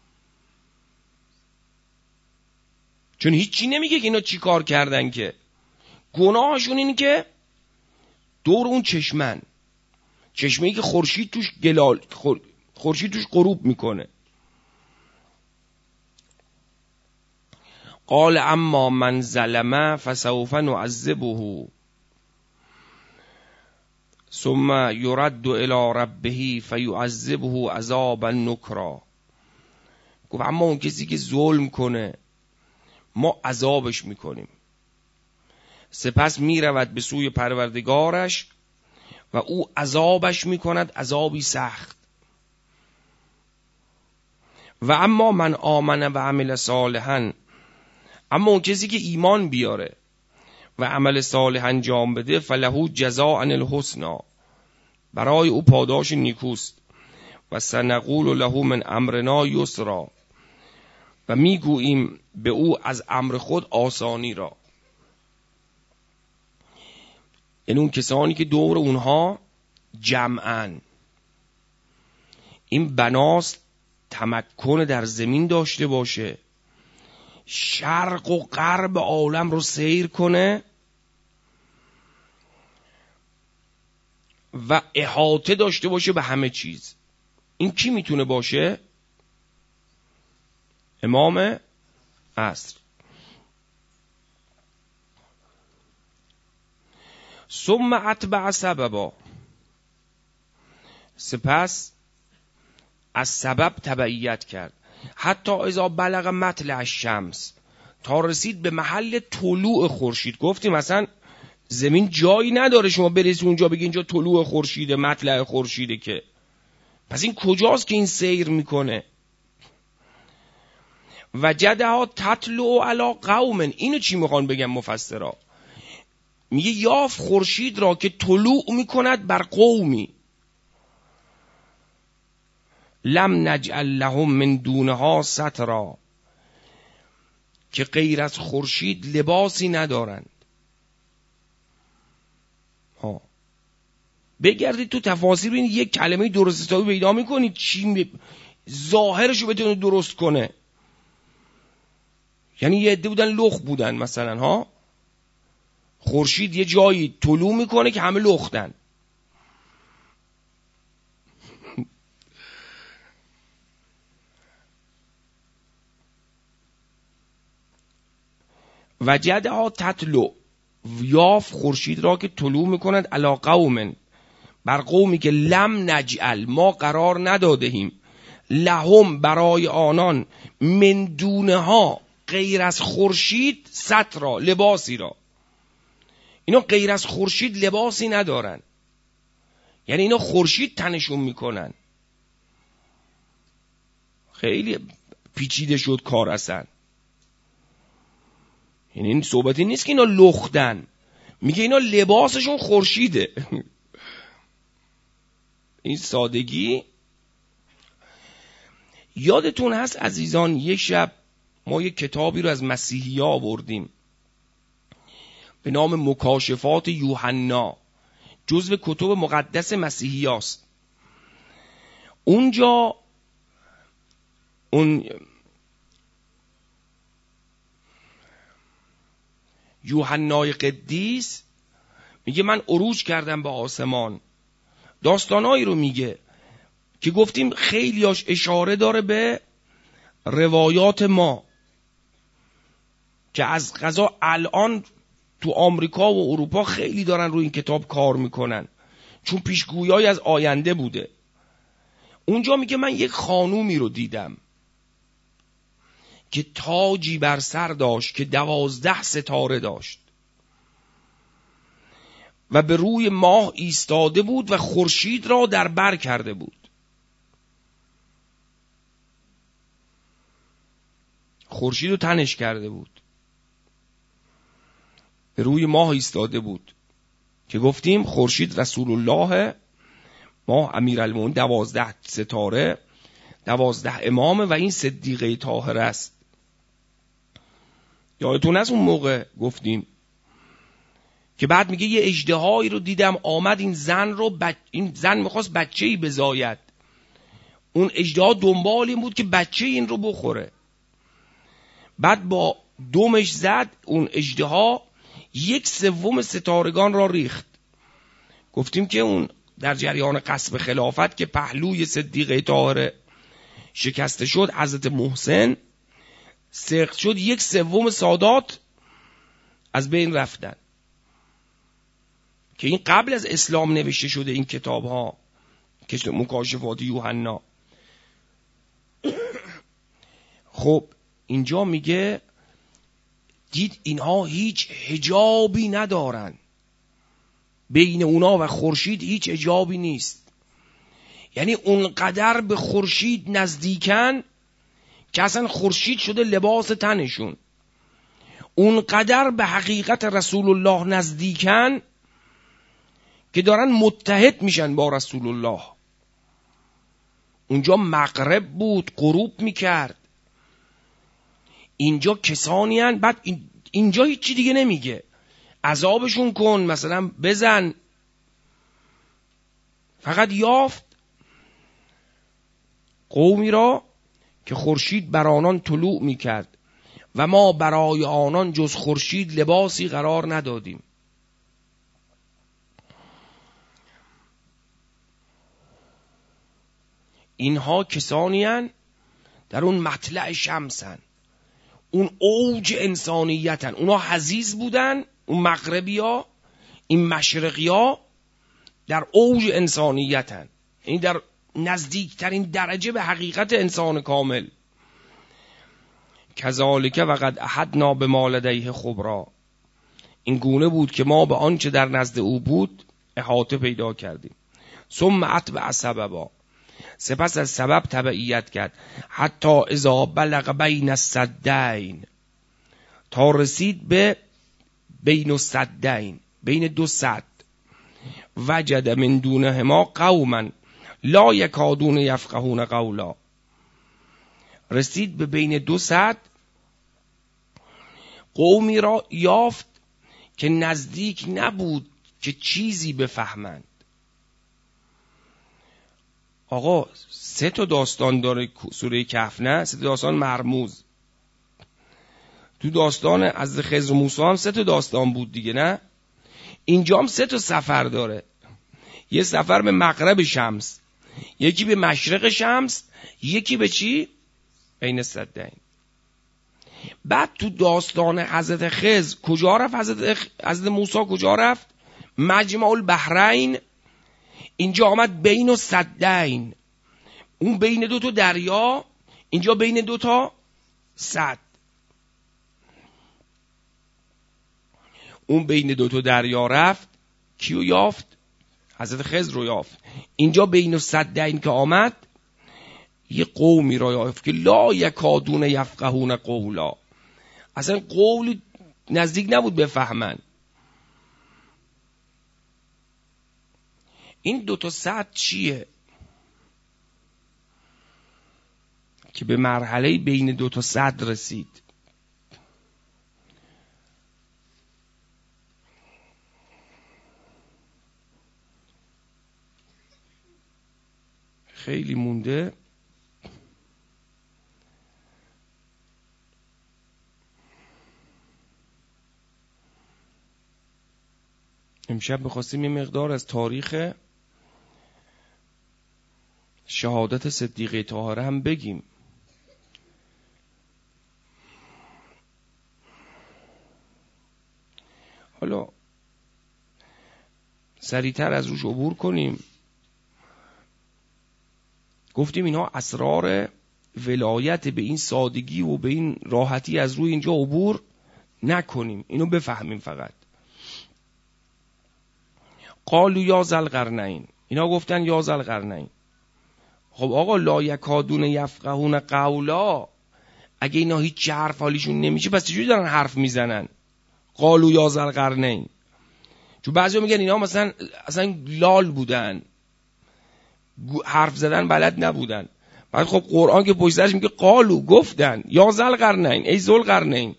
چون هیچی نمیگه که اینا چی کار کردن، که گناهشون اینه که دور اون چشمن، چشمه‌ای که خورشید توش گلال خورشید توش غروب میکنه. قال اما من ظلم فسوف نعذبه ثم يرد الى ربه فيعذبه عذابا نکرا. گفت اما اون کسی که ظلم کنه ما عذابش میکنیم، سپس میرود به سوی پروردگارش و او عذابش میکند عذابی سخت. و اما من آمن و عمل صالحا، اما اون کسی که ایمان بیاره و عمل صالح انجام بده فله جزاء الحسنا، برای او پاداش نیکوست. و سنقول له من امرنا یسرا، و میگوییم به او از امر خود آسانی را. یعنی اون کسانی که دور اونها جمعن، این بناست تمکن در زمین داشته باشه، شرق و غرب عالم رو سیر کنه و احاطه داشته باشه به همه چیز. این کی میتونه باشه؟ امام عصر. ثم اتبع سببا، سپس از سبب تبعیت کرد. حتی اذا بلغ مطلع الشمس، تا رسید به محل طلوع خورشید. گفتیم مثلا زمین جایی نداره شما برید اونجا بگی اینجا طلوع خورشیده، مطلع خورشیده، که پس این کجاست که این سیر میکنه؟ وجدها تطلع علی قوم، اینو چی میخوان بگم مفسرا؟ میگه یافت خورشید را که طلوع میکند بر قومی لم نجعل لهم من دونها سترا، که غیر از خورشید لباسی ندارند. ها بگردید تو تفاسیر ببینید یک کلمه درست حسابی پیدا میکنید چی ظاهرشو بتونه درست کنه. یعنی یه عده بودن لخت بودن مثلا ها، خورشید یه جایی طلوع میکنه که همه لختن. وجدها تطلع، یافت خورشید را که طلوع میکند علی قوم، بر قومی که لم نجعل، ما قرار ندادهیم، لهم برای آنان، من دونها غیر از خورشید، سترا لباسی را. اینا غیر از خورشید لباسی ندارن، یعنی اینا خورشید تنشون میکنن. خیلی پیچیده شد کار اصلا. یعنی این صحبتی نیست که اینا لختن، میگه اینا لباسشون خورشیده. این سادگی. یادتون هست عزیزان یک شب ما یک کتابی رو از مسیحی ها آوردیم به نام مکاشفات یوحنا، جزو کتب مقدس مسیحی هاست. اونجا اون یوحنای قدیس میگه من عروج کردم به آسمان. داستانایی رو میگه که گفتیم خیلیاش اشاره داره به روایات ما که از قضا الان تو آمریکا و اروپا خیلی دارن روی این کتاب کار میکنن، چون پیشگویی از آینده بوده. اونجا میگه من یک خانومی رو دیدم که تاجی بر سر داشت که دوازده ستاره داشت و به روی ماه ایستاده بود و خورشید را در بر کرده بود. خورشید رو تنش کرده بود، به روی ماه ایستاده بود که گفتیم خورشید رسول الله، ماه امیرالمومنین، دوازده ستاره، دوازده امامه و این صدیقه طاهره است. یادتون از اون موقع گفتیم که بعد میگه یه اژدهایی رو دیدم آمد این زن رو بچ... این زن میخواست بچه‌ای بزاید، اون اژدها دنبال این بود که بچه این رو بخوره. بعد با دمش زد اون اژدها، یک سوم ستارگان را ریخت. گفتیم که اون در جریان غصب خلافت که پهلوی صدیقه طاهره شکسته شد، حضرت محسن سقط شد، یک سوم سادات از بین رفتن. که این قبل از اسلام نوشته شده این کتاب ها، که مکاشفات یوحنا. خب اینجا میگه دید اینها هیچ حجابی ندارن، بین اونا و خورشید هیچ حجابی نیست. یعنی اونقدر به خورشید نزدیکن که اصلا خورشید شده لباس تنشون، اونقدر به حقیقت رسول الله نزدیکن که دارن متحد میشن با رسول الله. اونجا مغرب بود، غروب میکرد. اینجا کسانی هن، بعد این اینجا هیچی دیگه نمیگه، عذابشون کن مثلا بزن، فقط یافت قومی را که خورشید بر آنان طلوع میکرد و ما برای آنان جز خورشید لباسی قرار ندادیم. اینها کسانی هن در اون مطلع شمسن، اون اوج انسانیتن. اونا حزیز بودن، اون مغربی ها، این مشرقی ها در اوج انسانیتن، این در نزدیکترین درجه به حقیقت انسان کامل. کذالک و قد احدنا بما لدیه خبرا، این گونه بود که ما به آنچه در نزد او بود احاطه پیدا کردیم. ثم اتبع سببا، سپس از سبب تبعیت کرد. حتی اذا بلغ بین السدین، تا رسید به بین السدین، بین دو سد. وجد من دونهما قوما لا یکادون یفقهون قولا، رسید به بین دو سد، قومی را یافت که نزدیک نبود که چیزی بفهمند. آقا سه تا داستان داره سوره کهف، نه سه تا داستان مرموز. تو داستان از خضر و موسی هم سه تا داستان بود دیگه، نه؟ اینجا هم سه تا سفر داره. یه سفر به مغرب شمس، یکی به مشرق شمس، یکی به چی؟ بین السدین. بعد تو داستان حضرت خضر کجا رفت؟ حضرت, حضرت موسی کجا رفت؟ مجمع البحرین. اینجا آمد بین السدین، اون بین دو تا دریا، اینجا بین دو تا سد. اون بین دو تا دریا رفت، کیو یافت؟ حضرت خضر رو یافت. اینجا بین السدین که آمد، یه قومی را یافت که لا یکادون یفقهون قولا، اصلا قول نزدیک نبود بفهمن. این دو تا سد چیه؟ که به مرحله بین دو تا سد رسید. خیلی مونده. امشب می‌خواستیم یه مقدار از تاریخ شهادت صدیقه طاهره هم بگیم. حالا سریعتر از روش عبور کنیم. گفتیم اینها اسرار ولایت، به این سادگی و به این راحتی از روی اینجا عبور نکنیم، اینو بفهمیم فقط. قالوا یا ذوالقرنین، اینا گفتن یا ذوالقرنین. خب آقا لا یکادون یفقهون قولا، اگه اینا هیچ حرف حالیشون نمیشه پس چجوری دارن حرف میزنن؟ قالوا یا ذوالقرنین. چون بعضیا میگن اینا مثلا اصلا لال بودن، حرف زدن بلد نبودن. بعد خب قرآن که پشت سرش میگه قالوا، گفتن یا ذوالقرنین، ای ذوالقرنین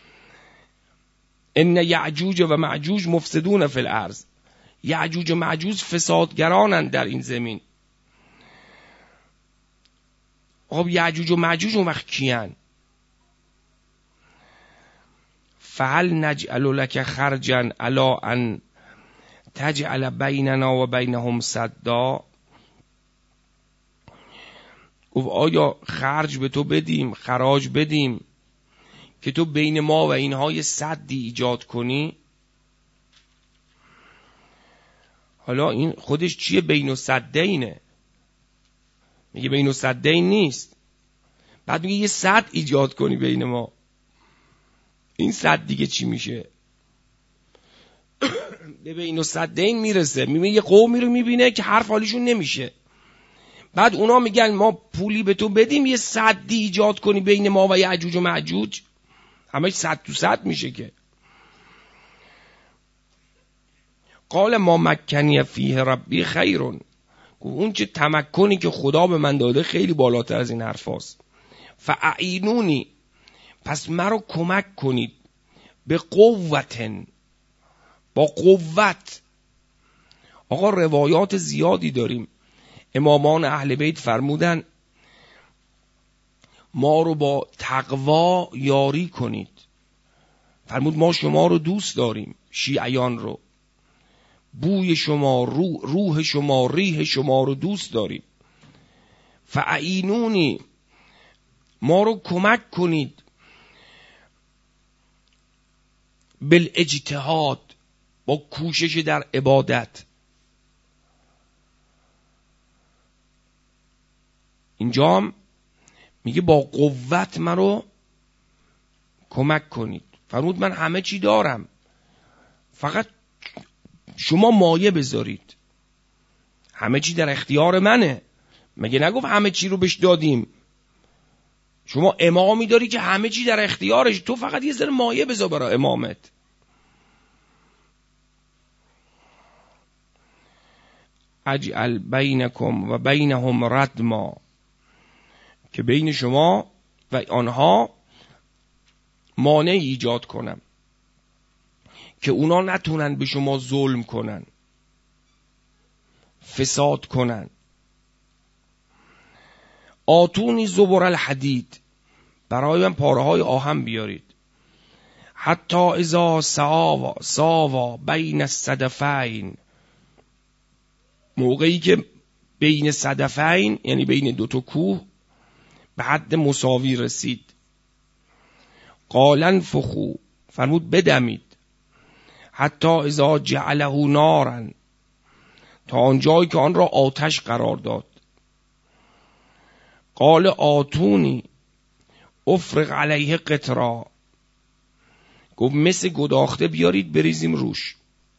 ان یعجوج و معجوج مفسدون فی الارض، یعجوج و معجوج فسادگرانند در این زمین. خب یعجوج و معجوج اون وقت کیان؟ فهل نجعل لك خرجا علی ان تجعل بیننا و بینهم سدا. گفت آیا خرج به تو بدیم، خراج بدیم که تو بین ما و اینها یه سدی ایجاد کنی؟ حالا این خودش چیه؟ بین السدینه، میگه بین السدین نیست، بعد میگه یه سد ایجاد کنی بین ما. این سد دیگه چی میشه؟ به بین السدین میرسه، میبینه یه قومی رو میبینه که حرف حالیشون نمیشه، بعد اونا میگن ما پولی به تو بدیم یه سدی ایجاد کنی بین ما و یعجوج و معجوج. همه صد تو صد میشه که. قال ما مکنی فیه ربی خیرون، اون چه تمکنی که خدا به من داده خیلی بالاتر از این حرف هاست. فاعینونی، پس مرا کمک کنید، به قوتن، با قوت. آقا روایات زیادی داریم، امامان اهل بیت فرمودن ما رو با تقوا یاری کنید. فرمود ما شما رو دوست داریم، شیعیان رو، بوی شما، روح, روح شما، ریح شما رو دوست داریم. فاعینونی، ما رو کمک کنید، بالاجتهاد، با کوشش در عبادت. اینجا هم میگه با قوت من رو کمک کنید. فرمود من همه چی دارم، فقط شما مایه بذارید، همه چی در اختیار منه. مگه نگفت همه چی رو بهش دادیم؟ شما امامی داری که همه چی در اختیارش، تو فقط یه ذره مایه بذار برای امامت. اجعل بینکم و بینهم ردما، که بین شما و آنها مانع ایجاد کنم که اونا نتونن به شما ظلم کنن، فساد کنن. آتونی زبر الحدید، برای من پاره های آهن بیارید. حتی اذا ساوا ساوا بین الصدفین، موقعی که بین صدفین یعنی بین دو تا کوه به حد مساوی رسید. قال انفخوا، فرمود بدمید. حتی اذا جعله نارا، تا آنجایی که آن را آتش قرار داد. قال آتونی افرغ علیه قطرا، گفت مثل گداخته بیارید بریزیم روش.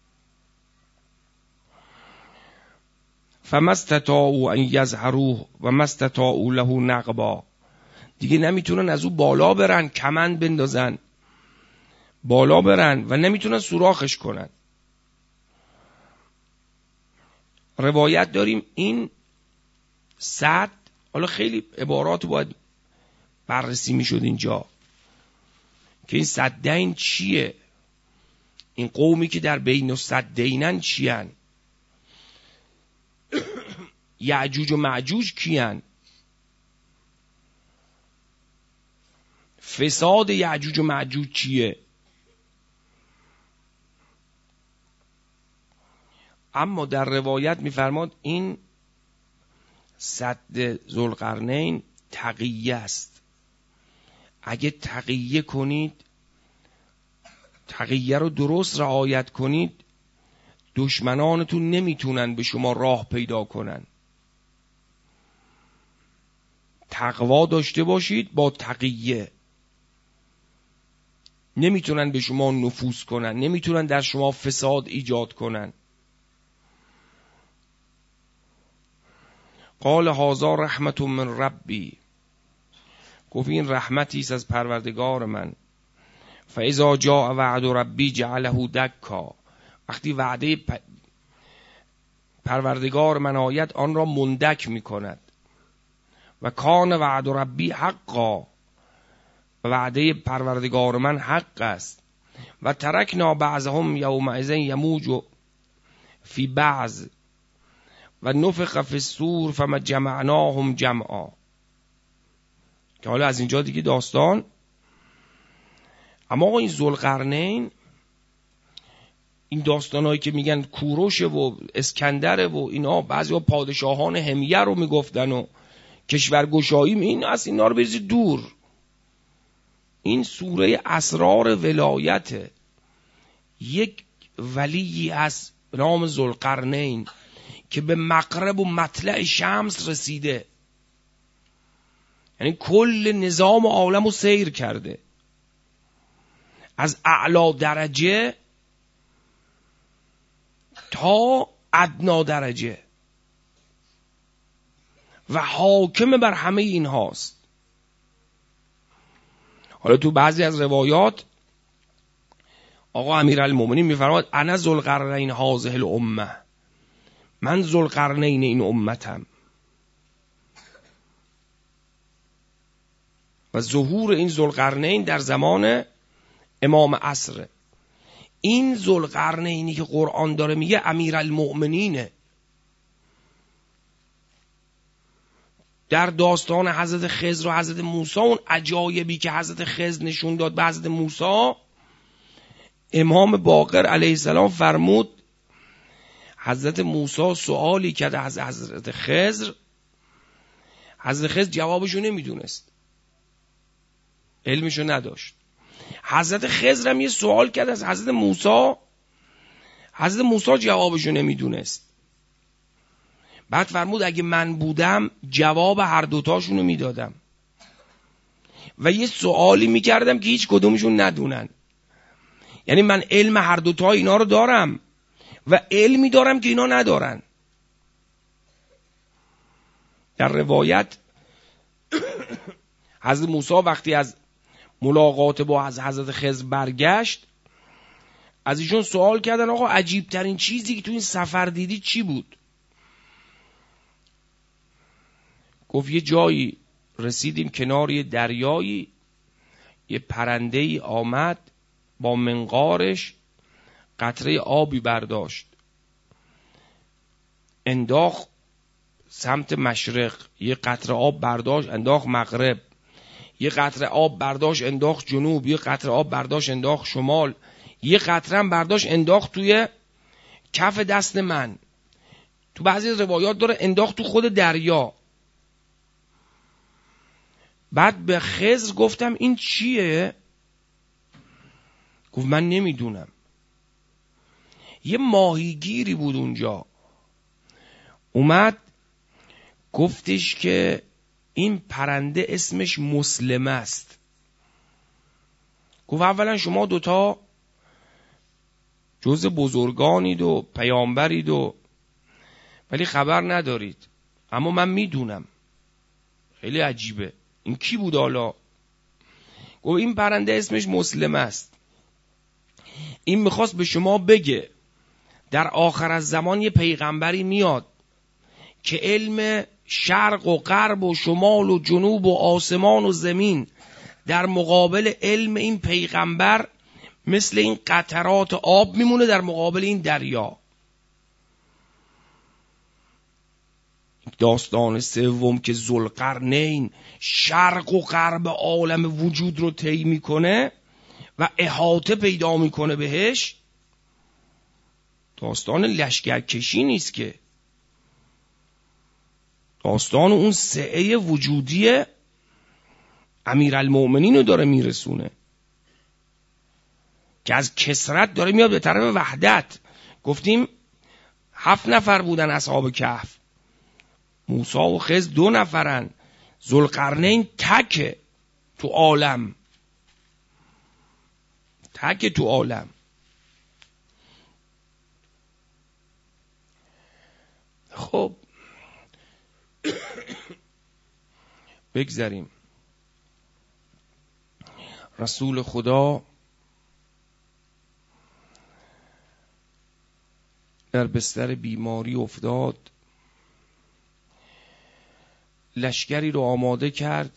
فما استطاعوا ان یظهروه و ما استطاعوا له نقبا، دیگه نمیتونن از او بالا برن، کمند بندازن بالا برن و نمیتونن سوراخش کنن. روایت داریم این صد، حالا خیلی عبارات باید بررسی میشد اینجا که این صدین چیه، این قومی که در بین الصدینن چیان، یعجوج و معجوج کیان، فساد یعجوج و معجوج چیه. اما در روایت میفرماد این سد ذوالقرنین تقیه است، اگه تقیه کنید، تقیه رو درست رعایت کنید، دشمنانتون نمیتونن به شما راه پیدا کنن. تقوا داشته باشید با تقیه. نمیتونن به شما نفوذ کنن، نمیتونن در شما فساد ایجاد کنن. قال هذا رحمت من ربی، گفت این رحمتی است از پروردگار من. فاذا جاء وعد ربی جعله دکا، وقتی وعده پروردگار من آید آن را مندک میکند. و کان وعد ربی حقا، وعده پروردگار من حق است. و ترکنا بعضهم یومئذ یموج فی بعض و نفخ فی الصور فما جمعناهم جمعا. که حالا از اینجا دیگه داستان. اما آقا این ذوالقرنین، این داستانایی که میگن کوروش و اسکندر و اینا، بعضی پادشاهان حمیه رو میگفتن و کشورگشایی، این از اینا رو بریزید دور. این سوره اسرار ولایت یک ولی از نام ذوالقرنین که به مغرب و مطلع شمس رسیده، یعنی کل نظام عالم رو سیر کرده، از اعلا درجه تا ادنا درجه و حاکم بر همه این هاست. حالا تو بعضی از روایات آقا امیرالمومنین میفرماد انا ذوالقرنین هذه الامه، من ذوالقرنین این امتم. و ظهور این ذوالقرنین در زمان امام عصر. این ذوالقرنینی که قرآن داره میگه امیرالمؤمنینه. در داستان حضرت خضر و حضرت موسی، اون عجایبی که حضرت خضر نشون داد به حضرت موسی، امام باقر علیه السلام فرمود حضرت موسی سوالی کرد از حضرت خضر، حضرت خضر جوابشو نمیدونست، علمشو نداشت. حضرت خضر هم یه سوال کرد از حضرت موسی، حضرت موسی جوابشو نمیدونست. بعد فرمود اگه من بودم جواب هر دوتاشونو میدادم و یه سوالی میکردم که هیچ کدومشون ندونن. یعنی من علم هر دوتا اینا رو دارم و علمی دارم که اینا ندارن. در روایت حضرت موسی وقتی از ملاقات با از حضرت خضر برگشت، از ایشون سوال کردن آقا عجیب ترین چیزی که تو این سفر دیدی چی بود؟ گفت یه جایی رسیدیم کنار یه دریایی، یه پرنده‌ای آمد با منقارش قطره آبی برداشت، انداخت سمت مشرق، یه قطره آب برداشت انداخت مغرب، یه قطره آب برداشت انداخت جنوب، یه قطره آب برداشت انداخت شمال، یه قطره هم برداشت انداخت توی کف دست من. تو بعضی روایات داره انداخت تو خود دریا. بعد به خضر گفتم این چیه؟ گفت من نمیدونم. یه ماهیگیری بود اونجا، اومد گفتش که این پرنده اسمش مسلمه است. گفت اولا شما دوتا جز بزرگانید و پیامبرید و ولی خبر ندارید، اما من میدونم. خیلی عجیبه، این کی بود حالا؟ گفت این پرنده اسمش مسلمه است، این میخواست به شما بگه در آخر از زمان یه پیغمبری میاد که علم شرق و غرب و شمال و جنوب و آسمان و زمین در مقابل علم این پیغمبر مثل این قطرات آب میمونه در مقابل این دریا. داستان سوم که ذوالقرنین شرق و غرب عالم وجود رو طی میکنه و احاطه پیدا میکنه بهش، داستان لشکرکشی نیست که، داستان اون سعه وجودی امیرالمؤمنین رو داره میرسونه که از کثرت داره میاد به طرف وحدت. گفتیم هفت نفر بودن اصحاب کهف، موسی و خضر دو نفرن، ذوالقرنین تکه تو عالم، تکه تو عالم. خب بگذاریم. رسول خدا در بستر بیماری افتاد، لشکری رو آماده کرد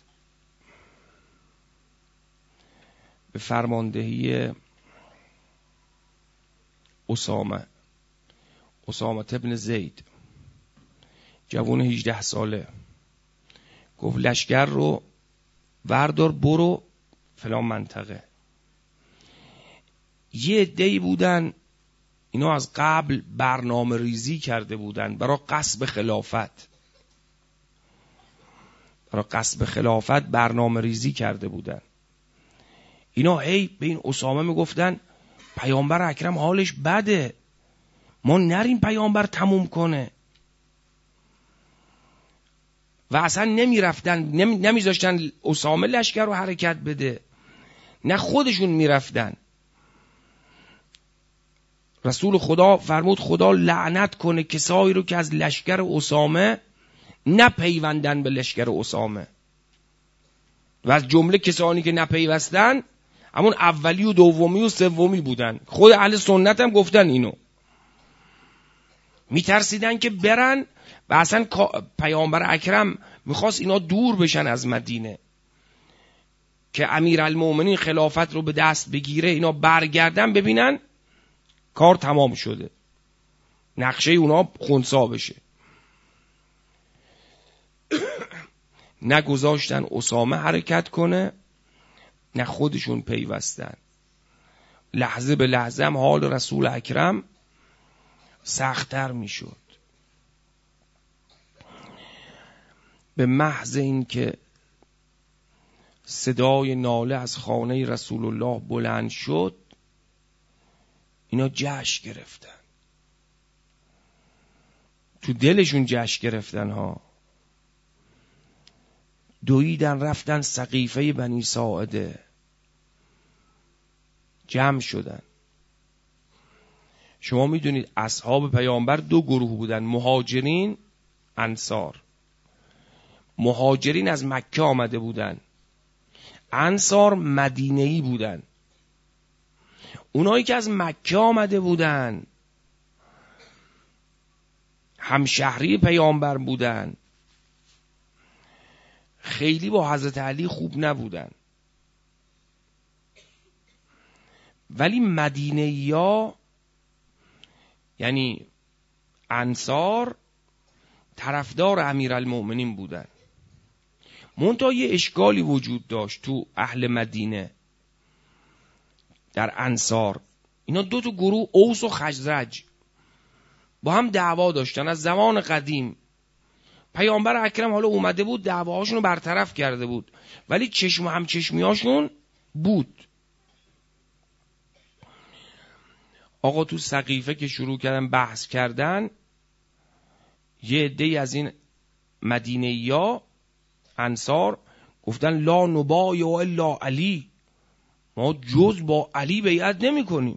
به فرماندهی اسامه اسامه ابن زید، جوان هجده ساله. گفت لشکر رو وردار برو فلان منطقه. یه عده‌ای بودن اینا از قبل برنامه ریزی کرده بودن برای غصب خلافت، برای غصب خلافت برنامه ریزی کرده بودن. اینا هی به این اسامه میگفتن پیامبر اکرم حالش بده، ما نریم پیامبر تموم کنه. و اصلا نمی رفتن، نمی نمیذاشتن اسامه لشکر رو حرکت بده، نه خودشون می رفتن. رسول خدا فرمود خدا لعنت کنه کسایی رو که از لشکر اسامه نپیوندن به لشکر اسامه. و از جمله کسانی که نپیوستن همون اولی و دومی و سومی بودن. خود اهل سنت هم گفتن اینو، میترسیدن که برن و اصلا پیامبر اکرم میخواست اینا دور بشن از مدینه که امیرالمومنین خلافت رو به دست بگیره، اینا برگردن ببینن کار تمام شده، نقشه اونا خنثی بشه. نگذاشتن اسامه حرکت کنه، نه خودشون پیوستن. لحظه به لحظه هم حال رسول اکرم سخت‌تر میشد. به محض این که صدای ناله از خانه رسول الله بلند شد، اینا جشن گرفتن، تو دلشون جشن گرفتن ها. دویدن رفتن سقیفه بنی ساعده، جمع شدن. شما میدونید اصحاب پیامبر دو گروه بودن، مهاجرین، انصار. مهاجرین از مکه آمده بودن، انصار مدینه‌ای بودن. اونایی که از مکه آمده بودن همشهری پیامبر بودن، خیلی با حضرت علی خوب نبودن. ولی مدینه‌یا یعنی انصار طرفدار امیرالمومنین بودن. منتها یه اشکالی وجود داشت تو اهل مدینه در انصار. اینا دو تا گروه، اوس و خزرج، با هم دعوا داشتن از زمان قدیم. پیامبر اکرم حالا اومده بود دعواهاشون رو برطرف کرده بود، ولی چشم و همچشمیاشون بود. آقا تو سقیفه که شروع کردن بحث کردن، یه عده‌ای از این مدینه‌یا انصار گفتن لا نبایع الا علی، ما جز با علی بیعت نمی کنیم.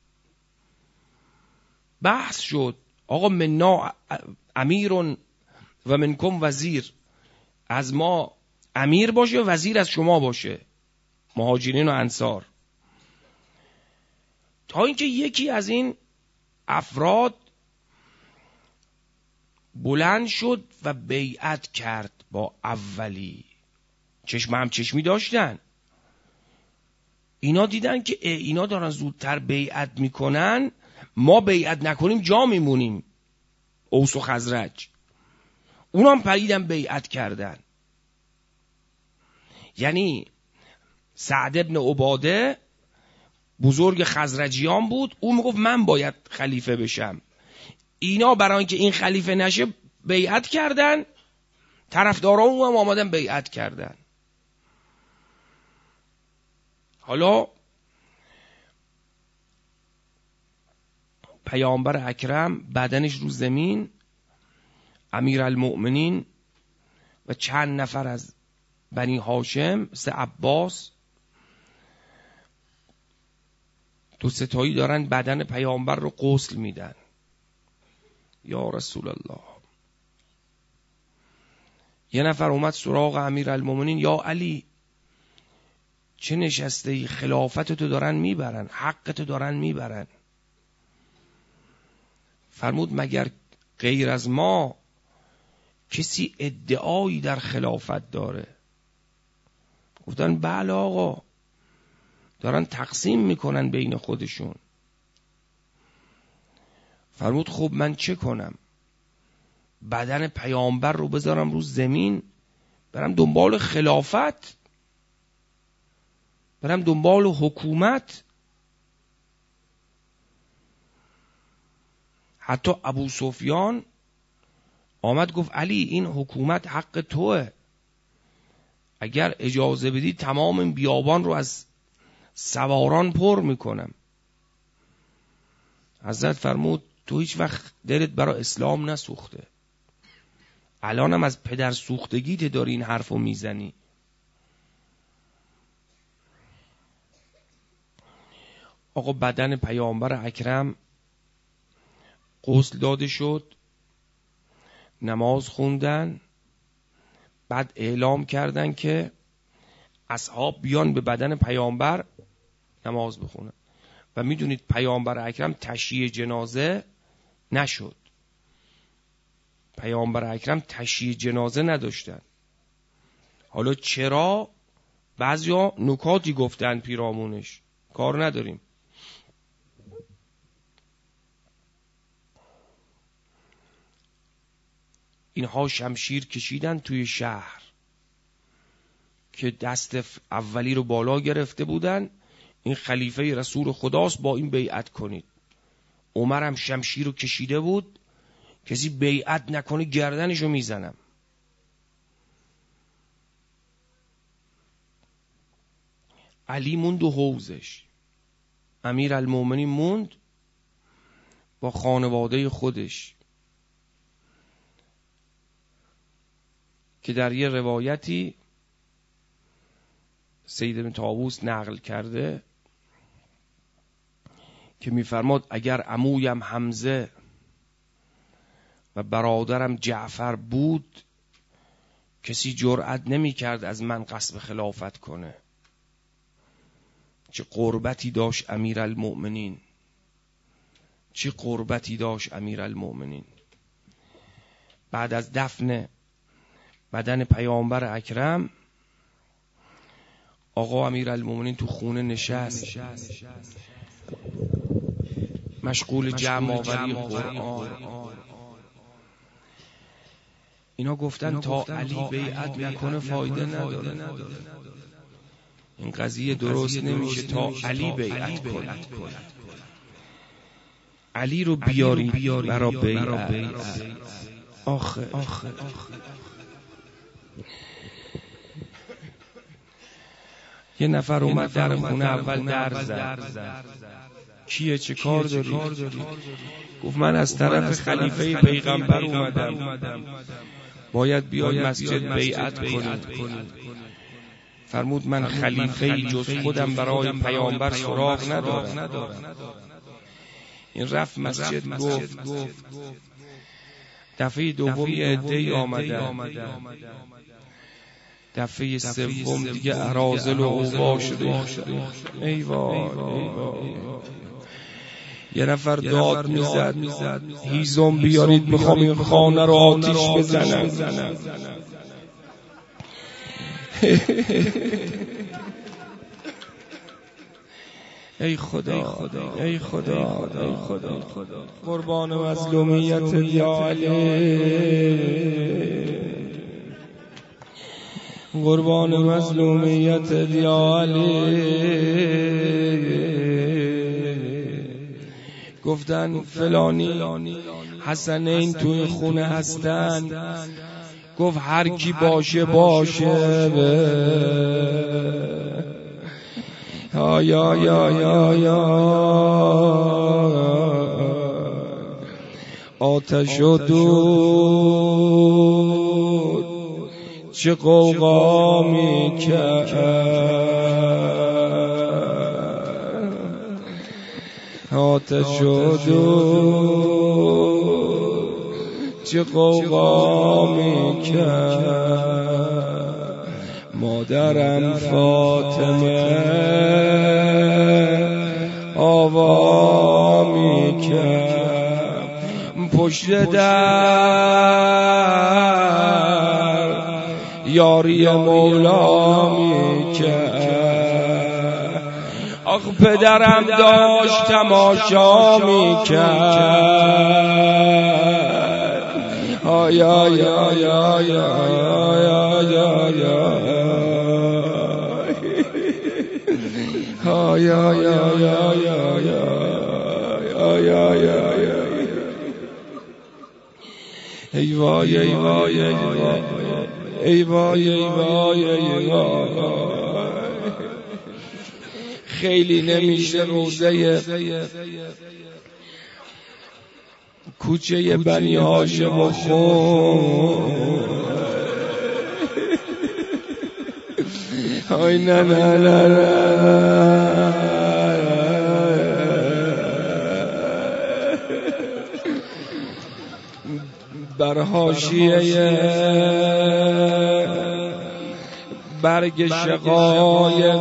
بحث شد آقا منا امیر و منکم وزیر، از ما امیر باشه و وزیر از شما باشه، مهاجرین و انصار. تا اینکه یکی از این افراد بلند شد و بیعت کرد با اولی. چشم هم چشمی داشتن. اینا دیدن که اینا دارن زودتر بیعت میکنن، ما بیعت نکنیم جا میمونیم. اوس و خزرج اونا هم پریدن بیعت کردن. یعنی سعد ابن عباده بزرگ خزرجیان بود، او میگفت من باید خلیفه بشم. اینا برای اینکه این خلیفه نشه بیعت کردن، طرفداران او هم آمدن بیعت کردن. حالا پیامبر اکرم بدنش رو زمین، امیرالمؤمنین و چند نفر از بنی هاشم، سه عباس، دو ستایی دارن بدن پیامبر رو غسل میدن. یا رسول الله. یه نفر اومد سراغ امیرالمؤمنین، یا علی چه نشسته ای؟ خلافتو دارن میبرن، حقتو دارن میبرن. فرمود مگر غیر از ما کسی ادعایی در خلافت داره؟ گفتن بله آقا، دارن تقسیم میکنن بین خودشون. فرمود خب من چه کنم؟ بدن پیامبر رو بذارم رو زمین برم دنبال خلافت، برم دنبال حکومت؟ حتی ابو سفیان آمد گفت علی این حکومت حق توه، اگر اجازه بدی تمام بیابان رو از سواران پر میکنم. حضرت فرمود تو هیچ وقت دلت برای اسلام نسوخته، الانم از پدر سوختگیت داری این حرفو میزنی. آقا بدن پیامبر اکرم غسل داده شد، نماز خوندن، بعد اعلام کردن که اصحاب بیان به بدن پیامبر نماز بخونن. و میدونید پیامبر اکرم تشییع جنازه نشد، پیامبر اکرم تشییع جنازه نداشتن. حالا چرا؟ بعضیا نکاتی گفتن پیرامونش، کار نداریم. اینها شمشیر کشیدن توی شهر که دست اولی رو بالا گرفته بودن، این خلیفه رسول خداست با این بیعت کنید. عمر هم شمشیر رو کشیده بود، کسی بیعت نکنه گردنشو میزنم. علی موند و حوزش، امیرالمؤمنین موند با خانواده خودش، که در یه روایتی سید بن طاووس نقل کرده که میفرماد اگر عمویم حمزه و برادرم جعفر بود کسی جرأت نمی کرد از من قصب خلافت کنه. چه قربتی داشت امیرالمؤمنین، چه قربتی داشت امیرالمؤمنین. بعد از دفن بدن پیامبر اکرم آقا امیرالمؤمنین تو خونه نشست، مشغول جمع آوری قرآن. اینا گفتن تا علی بیعت نکنه فایده نداره، این قضیه درست نمیشه تا علی بیعت کنه. علی رو بیاری برای بیعت. آخه آخه یه نفر اومد در خونه، اول در زد. کیه؟ چه کار داری؟ گفت من از طرف خلیفه پیغمبر اومدم، باید بیای مسجد بیعت کنید. فرمود من خلیفه جز خودم برای پیامبر سراغ ندارم. این رفت مسجد، گفت دفعه دوم یه عده‌ای آمدن، دفعه سوم دیگه اراذل و اوباش ریخت. ای وای یه نفر داد میزد هیزم بیارید میخوام این خانه رو آتیش بزنم. ای خدا ای خدا ای خدا قربان مظلومیت یا علی، قربان مظلومیت یا علی. گفتن فلانی حسنین توی خونه هستن. گفت هر کی باشه باشه. یا یا یا یا یا آتش و دود چه غوغا میکرد، آتش و دود چه غوغا میکرد، مادرم فاطمه آوا میکرد، پشت در یاری مولا میکرد، آخ پدرم داشت تماشا میکرد، آی آی آی آی آی آی آی آی آی آی ای وای ای وای ای وای ای وای ای وای ای وای، خیلی نمیشه روزه کوچه بنی هاشم و خون، آی نه نه نه نه بر حاشیه برگ شقایق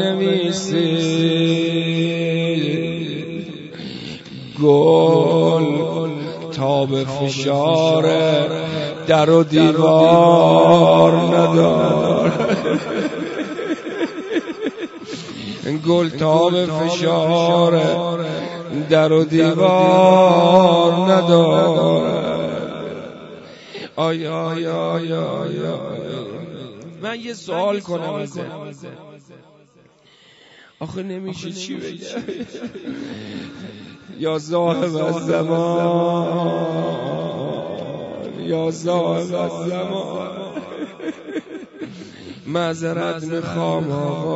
بنویسید، گل تا به فشار در و دیوار ندار، گل تا به فشار در و دیوار ندار. آی آی آی آی من یه سوال کنم ازت، آخه نمیشه چی بگم؟ یا صاحب الزمان یا صاحب الزمان، معذرت میخوام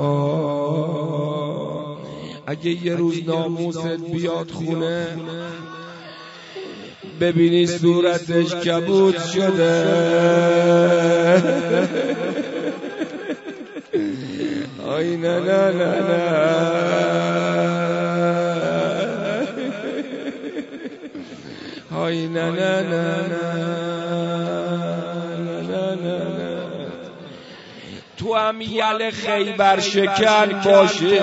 آقا، اگه یه روز ناموست بیاد خونه ببینی صورتش کبود شده، آی نه نه نه نه آی نه نه نه نه نه، تو هم یل خیبر شکن باشه،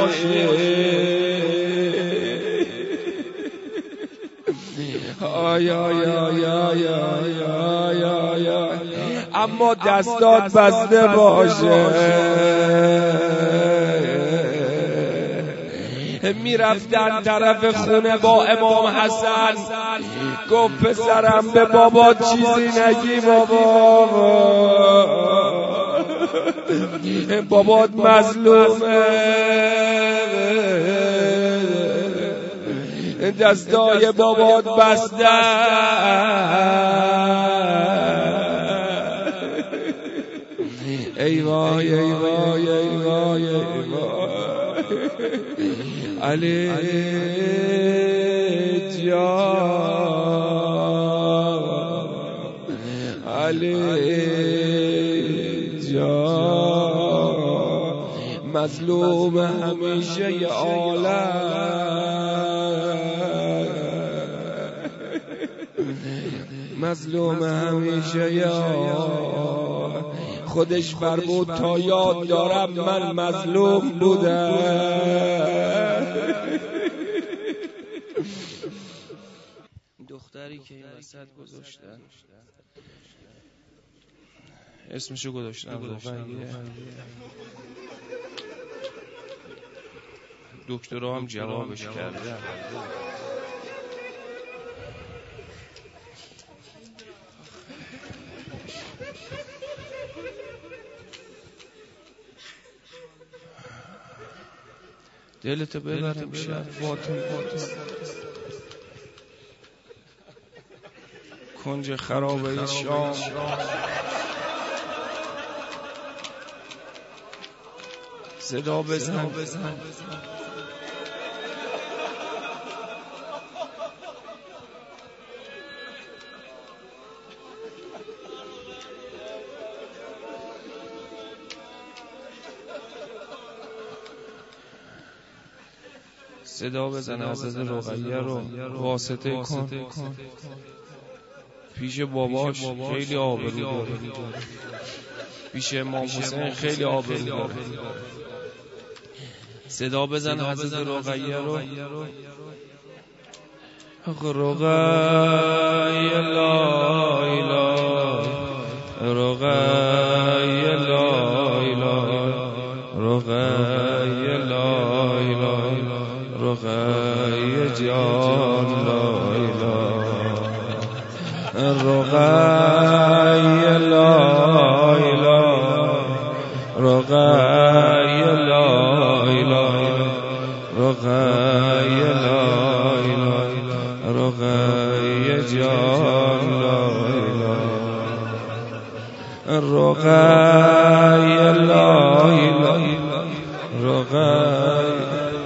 آی آی آی آی آی آی آی آی، اما دستات بسته باشه. میرفتن طرف خونه با امام حسن، گفت پسرم به بابا چیزی نگی بابا، بابات مظلومه، دستای بابات بسته، ای وای ای وای ای وای ای وای، علی جان علی جان، مظلوم همیشه ی عالم، مظلوم همیشه ی عالم، خودش فرمود تا یاد دارم من مظلوم بودم. دختری که این وسط گذاشتن اسمشو گذاشتن دکترها هم جوابش کرده، دلتو ببرم شب فاطم کنج خرابه شام، صدا بزن صدا بزن حضرت رقیه رو واسطه کن پیش باباش، خیلی آبرو داره، پیش امام حسین خیلی آبرو داره. صدا بزن حضرت رقیه رو. رقیه لا اله، رقیه لا اله، رقیه لا اله، رقیه جان لا اله، رقیه لا اله، رقیه لا اله، رقیه لا اله، رقیه جان لا اله، رقیه لا اله، رقیه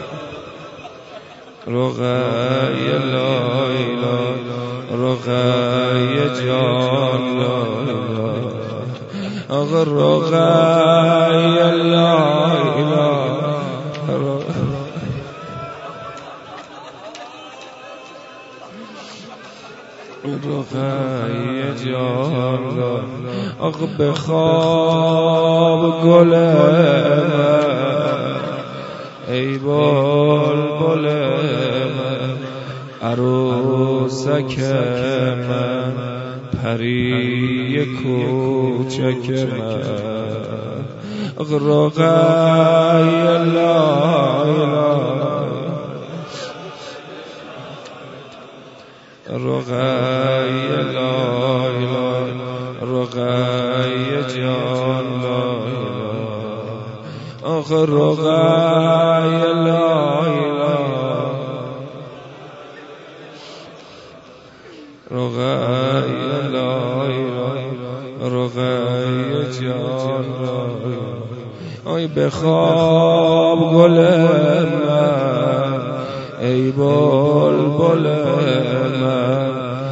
رقیه لا اله، رقیه جان لا اله، آقا رقیه لا اله، رقیه جان لا اله. آقا بخواب گل من ای بلبل من، عروسک من، پری کوچک من، رقیه لا اله، رقیه لا اله، رقیه جان لا اله، آخه رقیه لا اله، رقیه لا اله، رقیه جان لا اله. آی بخواب گل من ای بلبل من،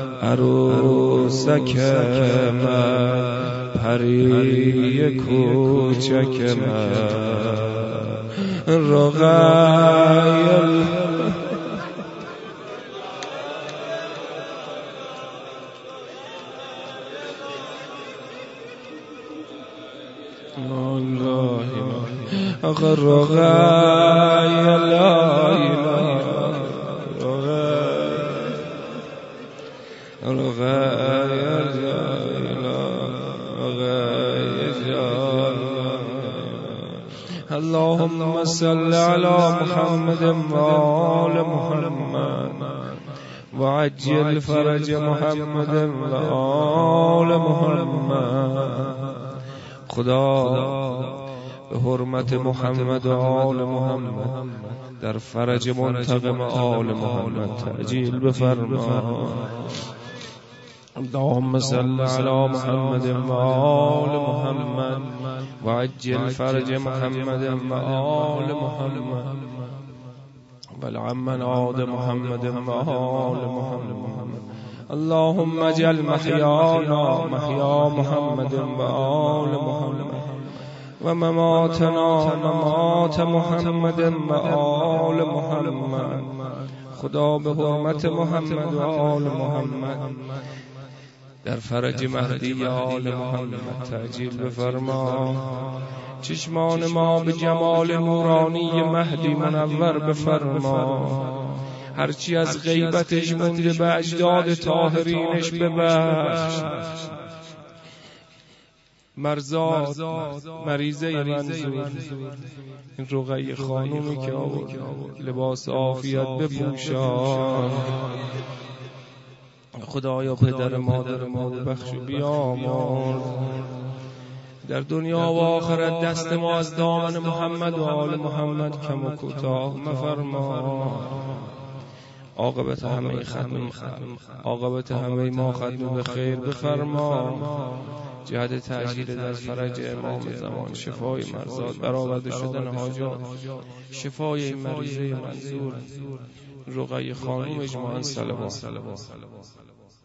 عروسک من، پری کوچک من، رقیه آخر رقیه لا اله، رقیه لا اله، اللهم صل على محمد وآل محمد وعجل فرج محمد وآل محمد. خدا به حرمت محمد و آل محمد در فرج منتقم آل محمد تعجیل بفرما. اللهم صل على محمد و آل محمد وعجل فرج محمد و آل محمد والعم عاد محمد و آل محمد. اللهم اجعل محيانا محيا محمد و آل محمد و مماتنا ممات محمد و آل محمد. خدا به حرمت محمد و آل محمد در فرج مهدی آل محمد تعجیل بفرما. چشمان ما به جمال نورانی مهدی منور بفرما. هرچی از غیبتش مونده به اجداد طاهرینش ببخش. مرزاد مریضه منظور این رقیه خانومی که آورد لباس عافیت بپوشان. خدایا پدر مادر ما ببخش و بیامرز. در دنیا و آخرت دست ما از دامن محمد و آل محمد کم و کوتاه مفرما. عاقبت همه ختم عاقبت همه ما ختم به خیر بفرما. جهت تعجیل در فرج امام زمان، شفای مرزاد، برآورده شدن حاجات، شفای این مریضه منظور رقیه خانوم اجماعاً صلوات.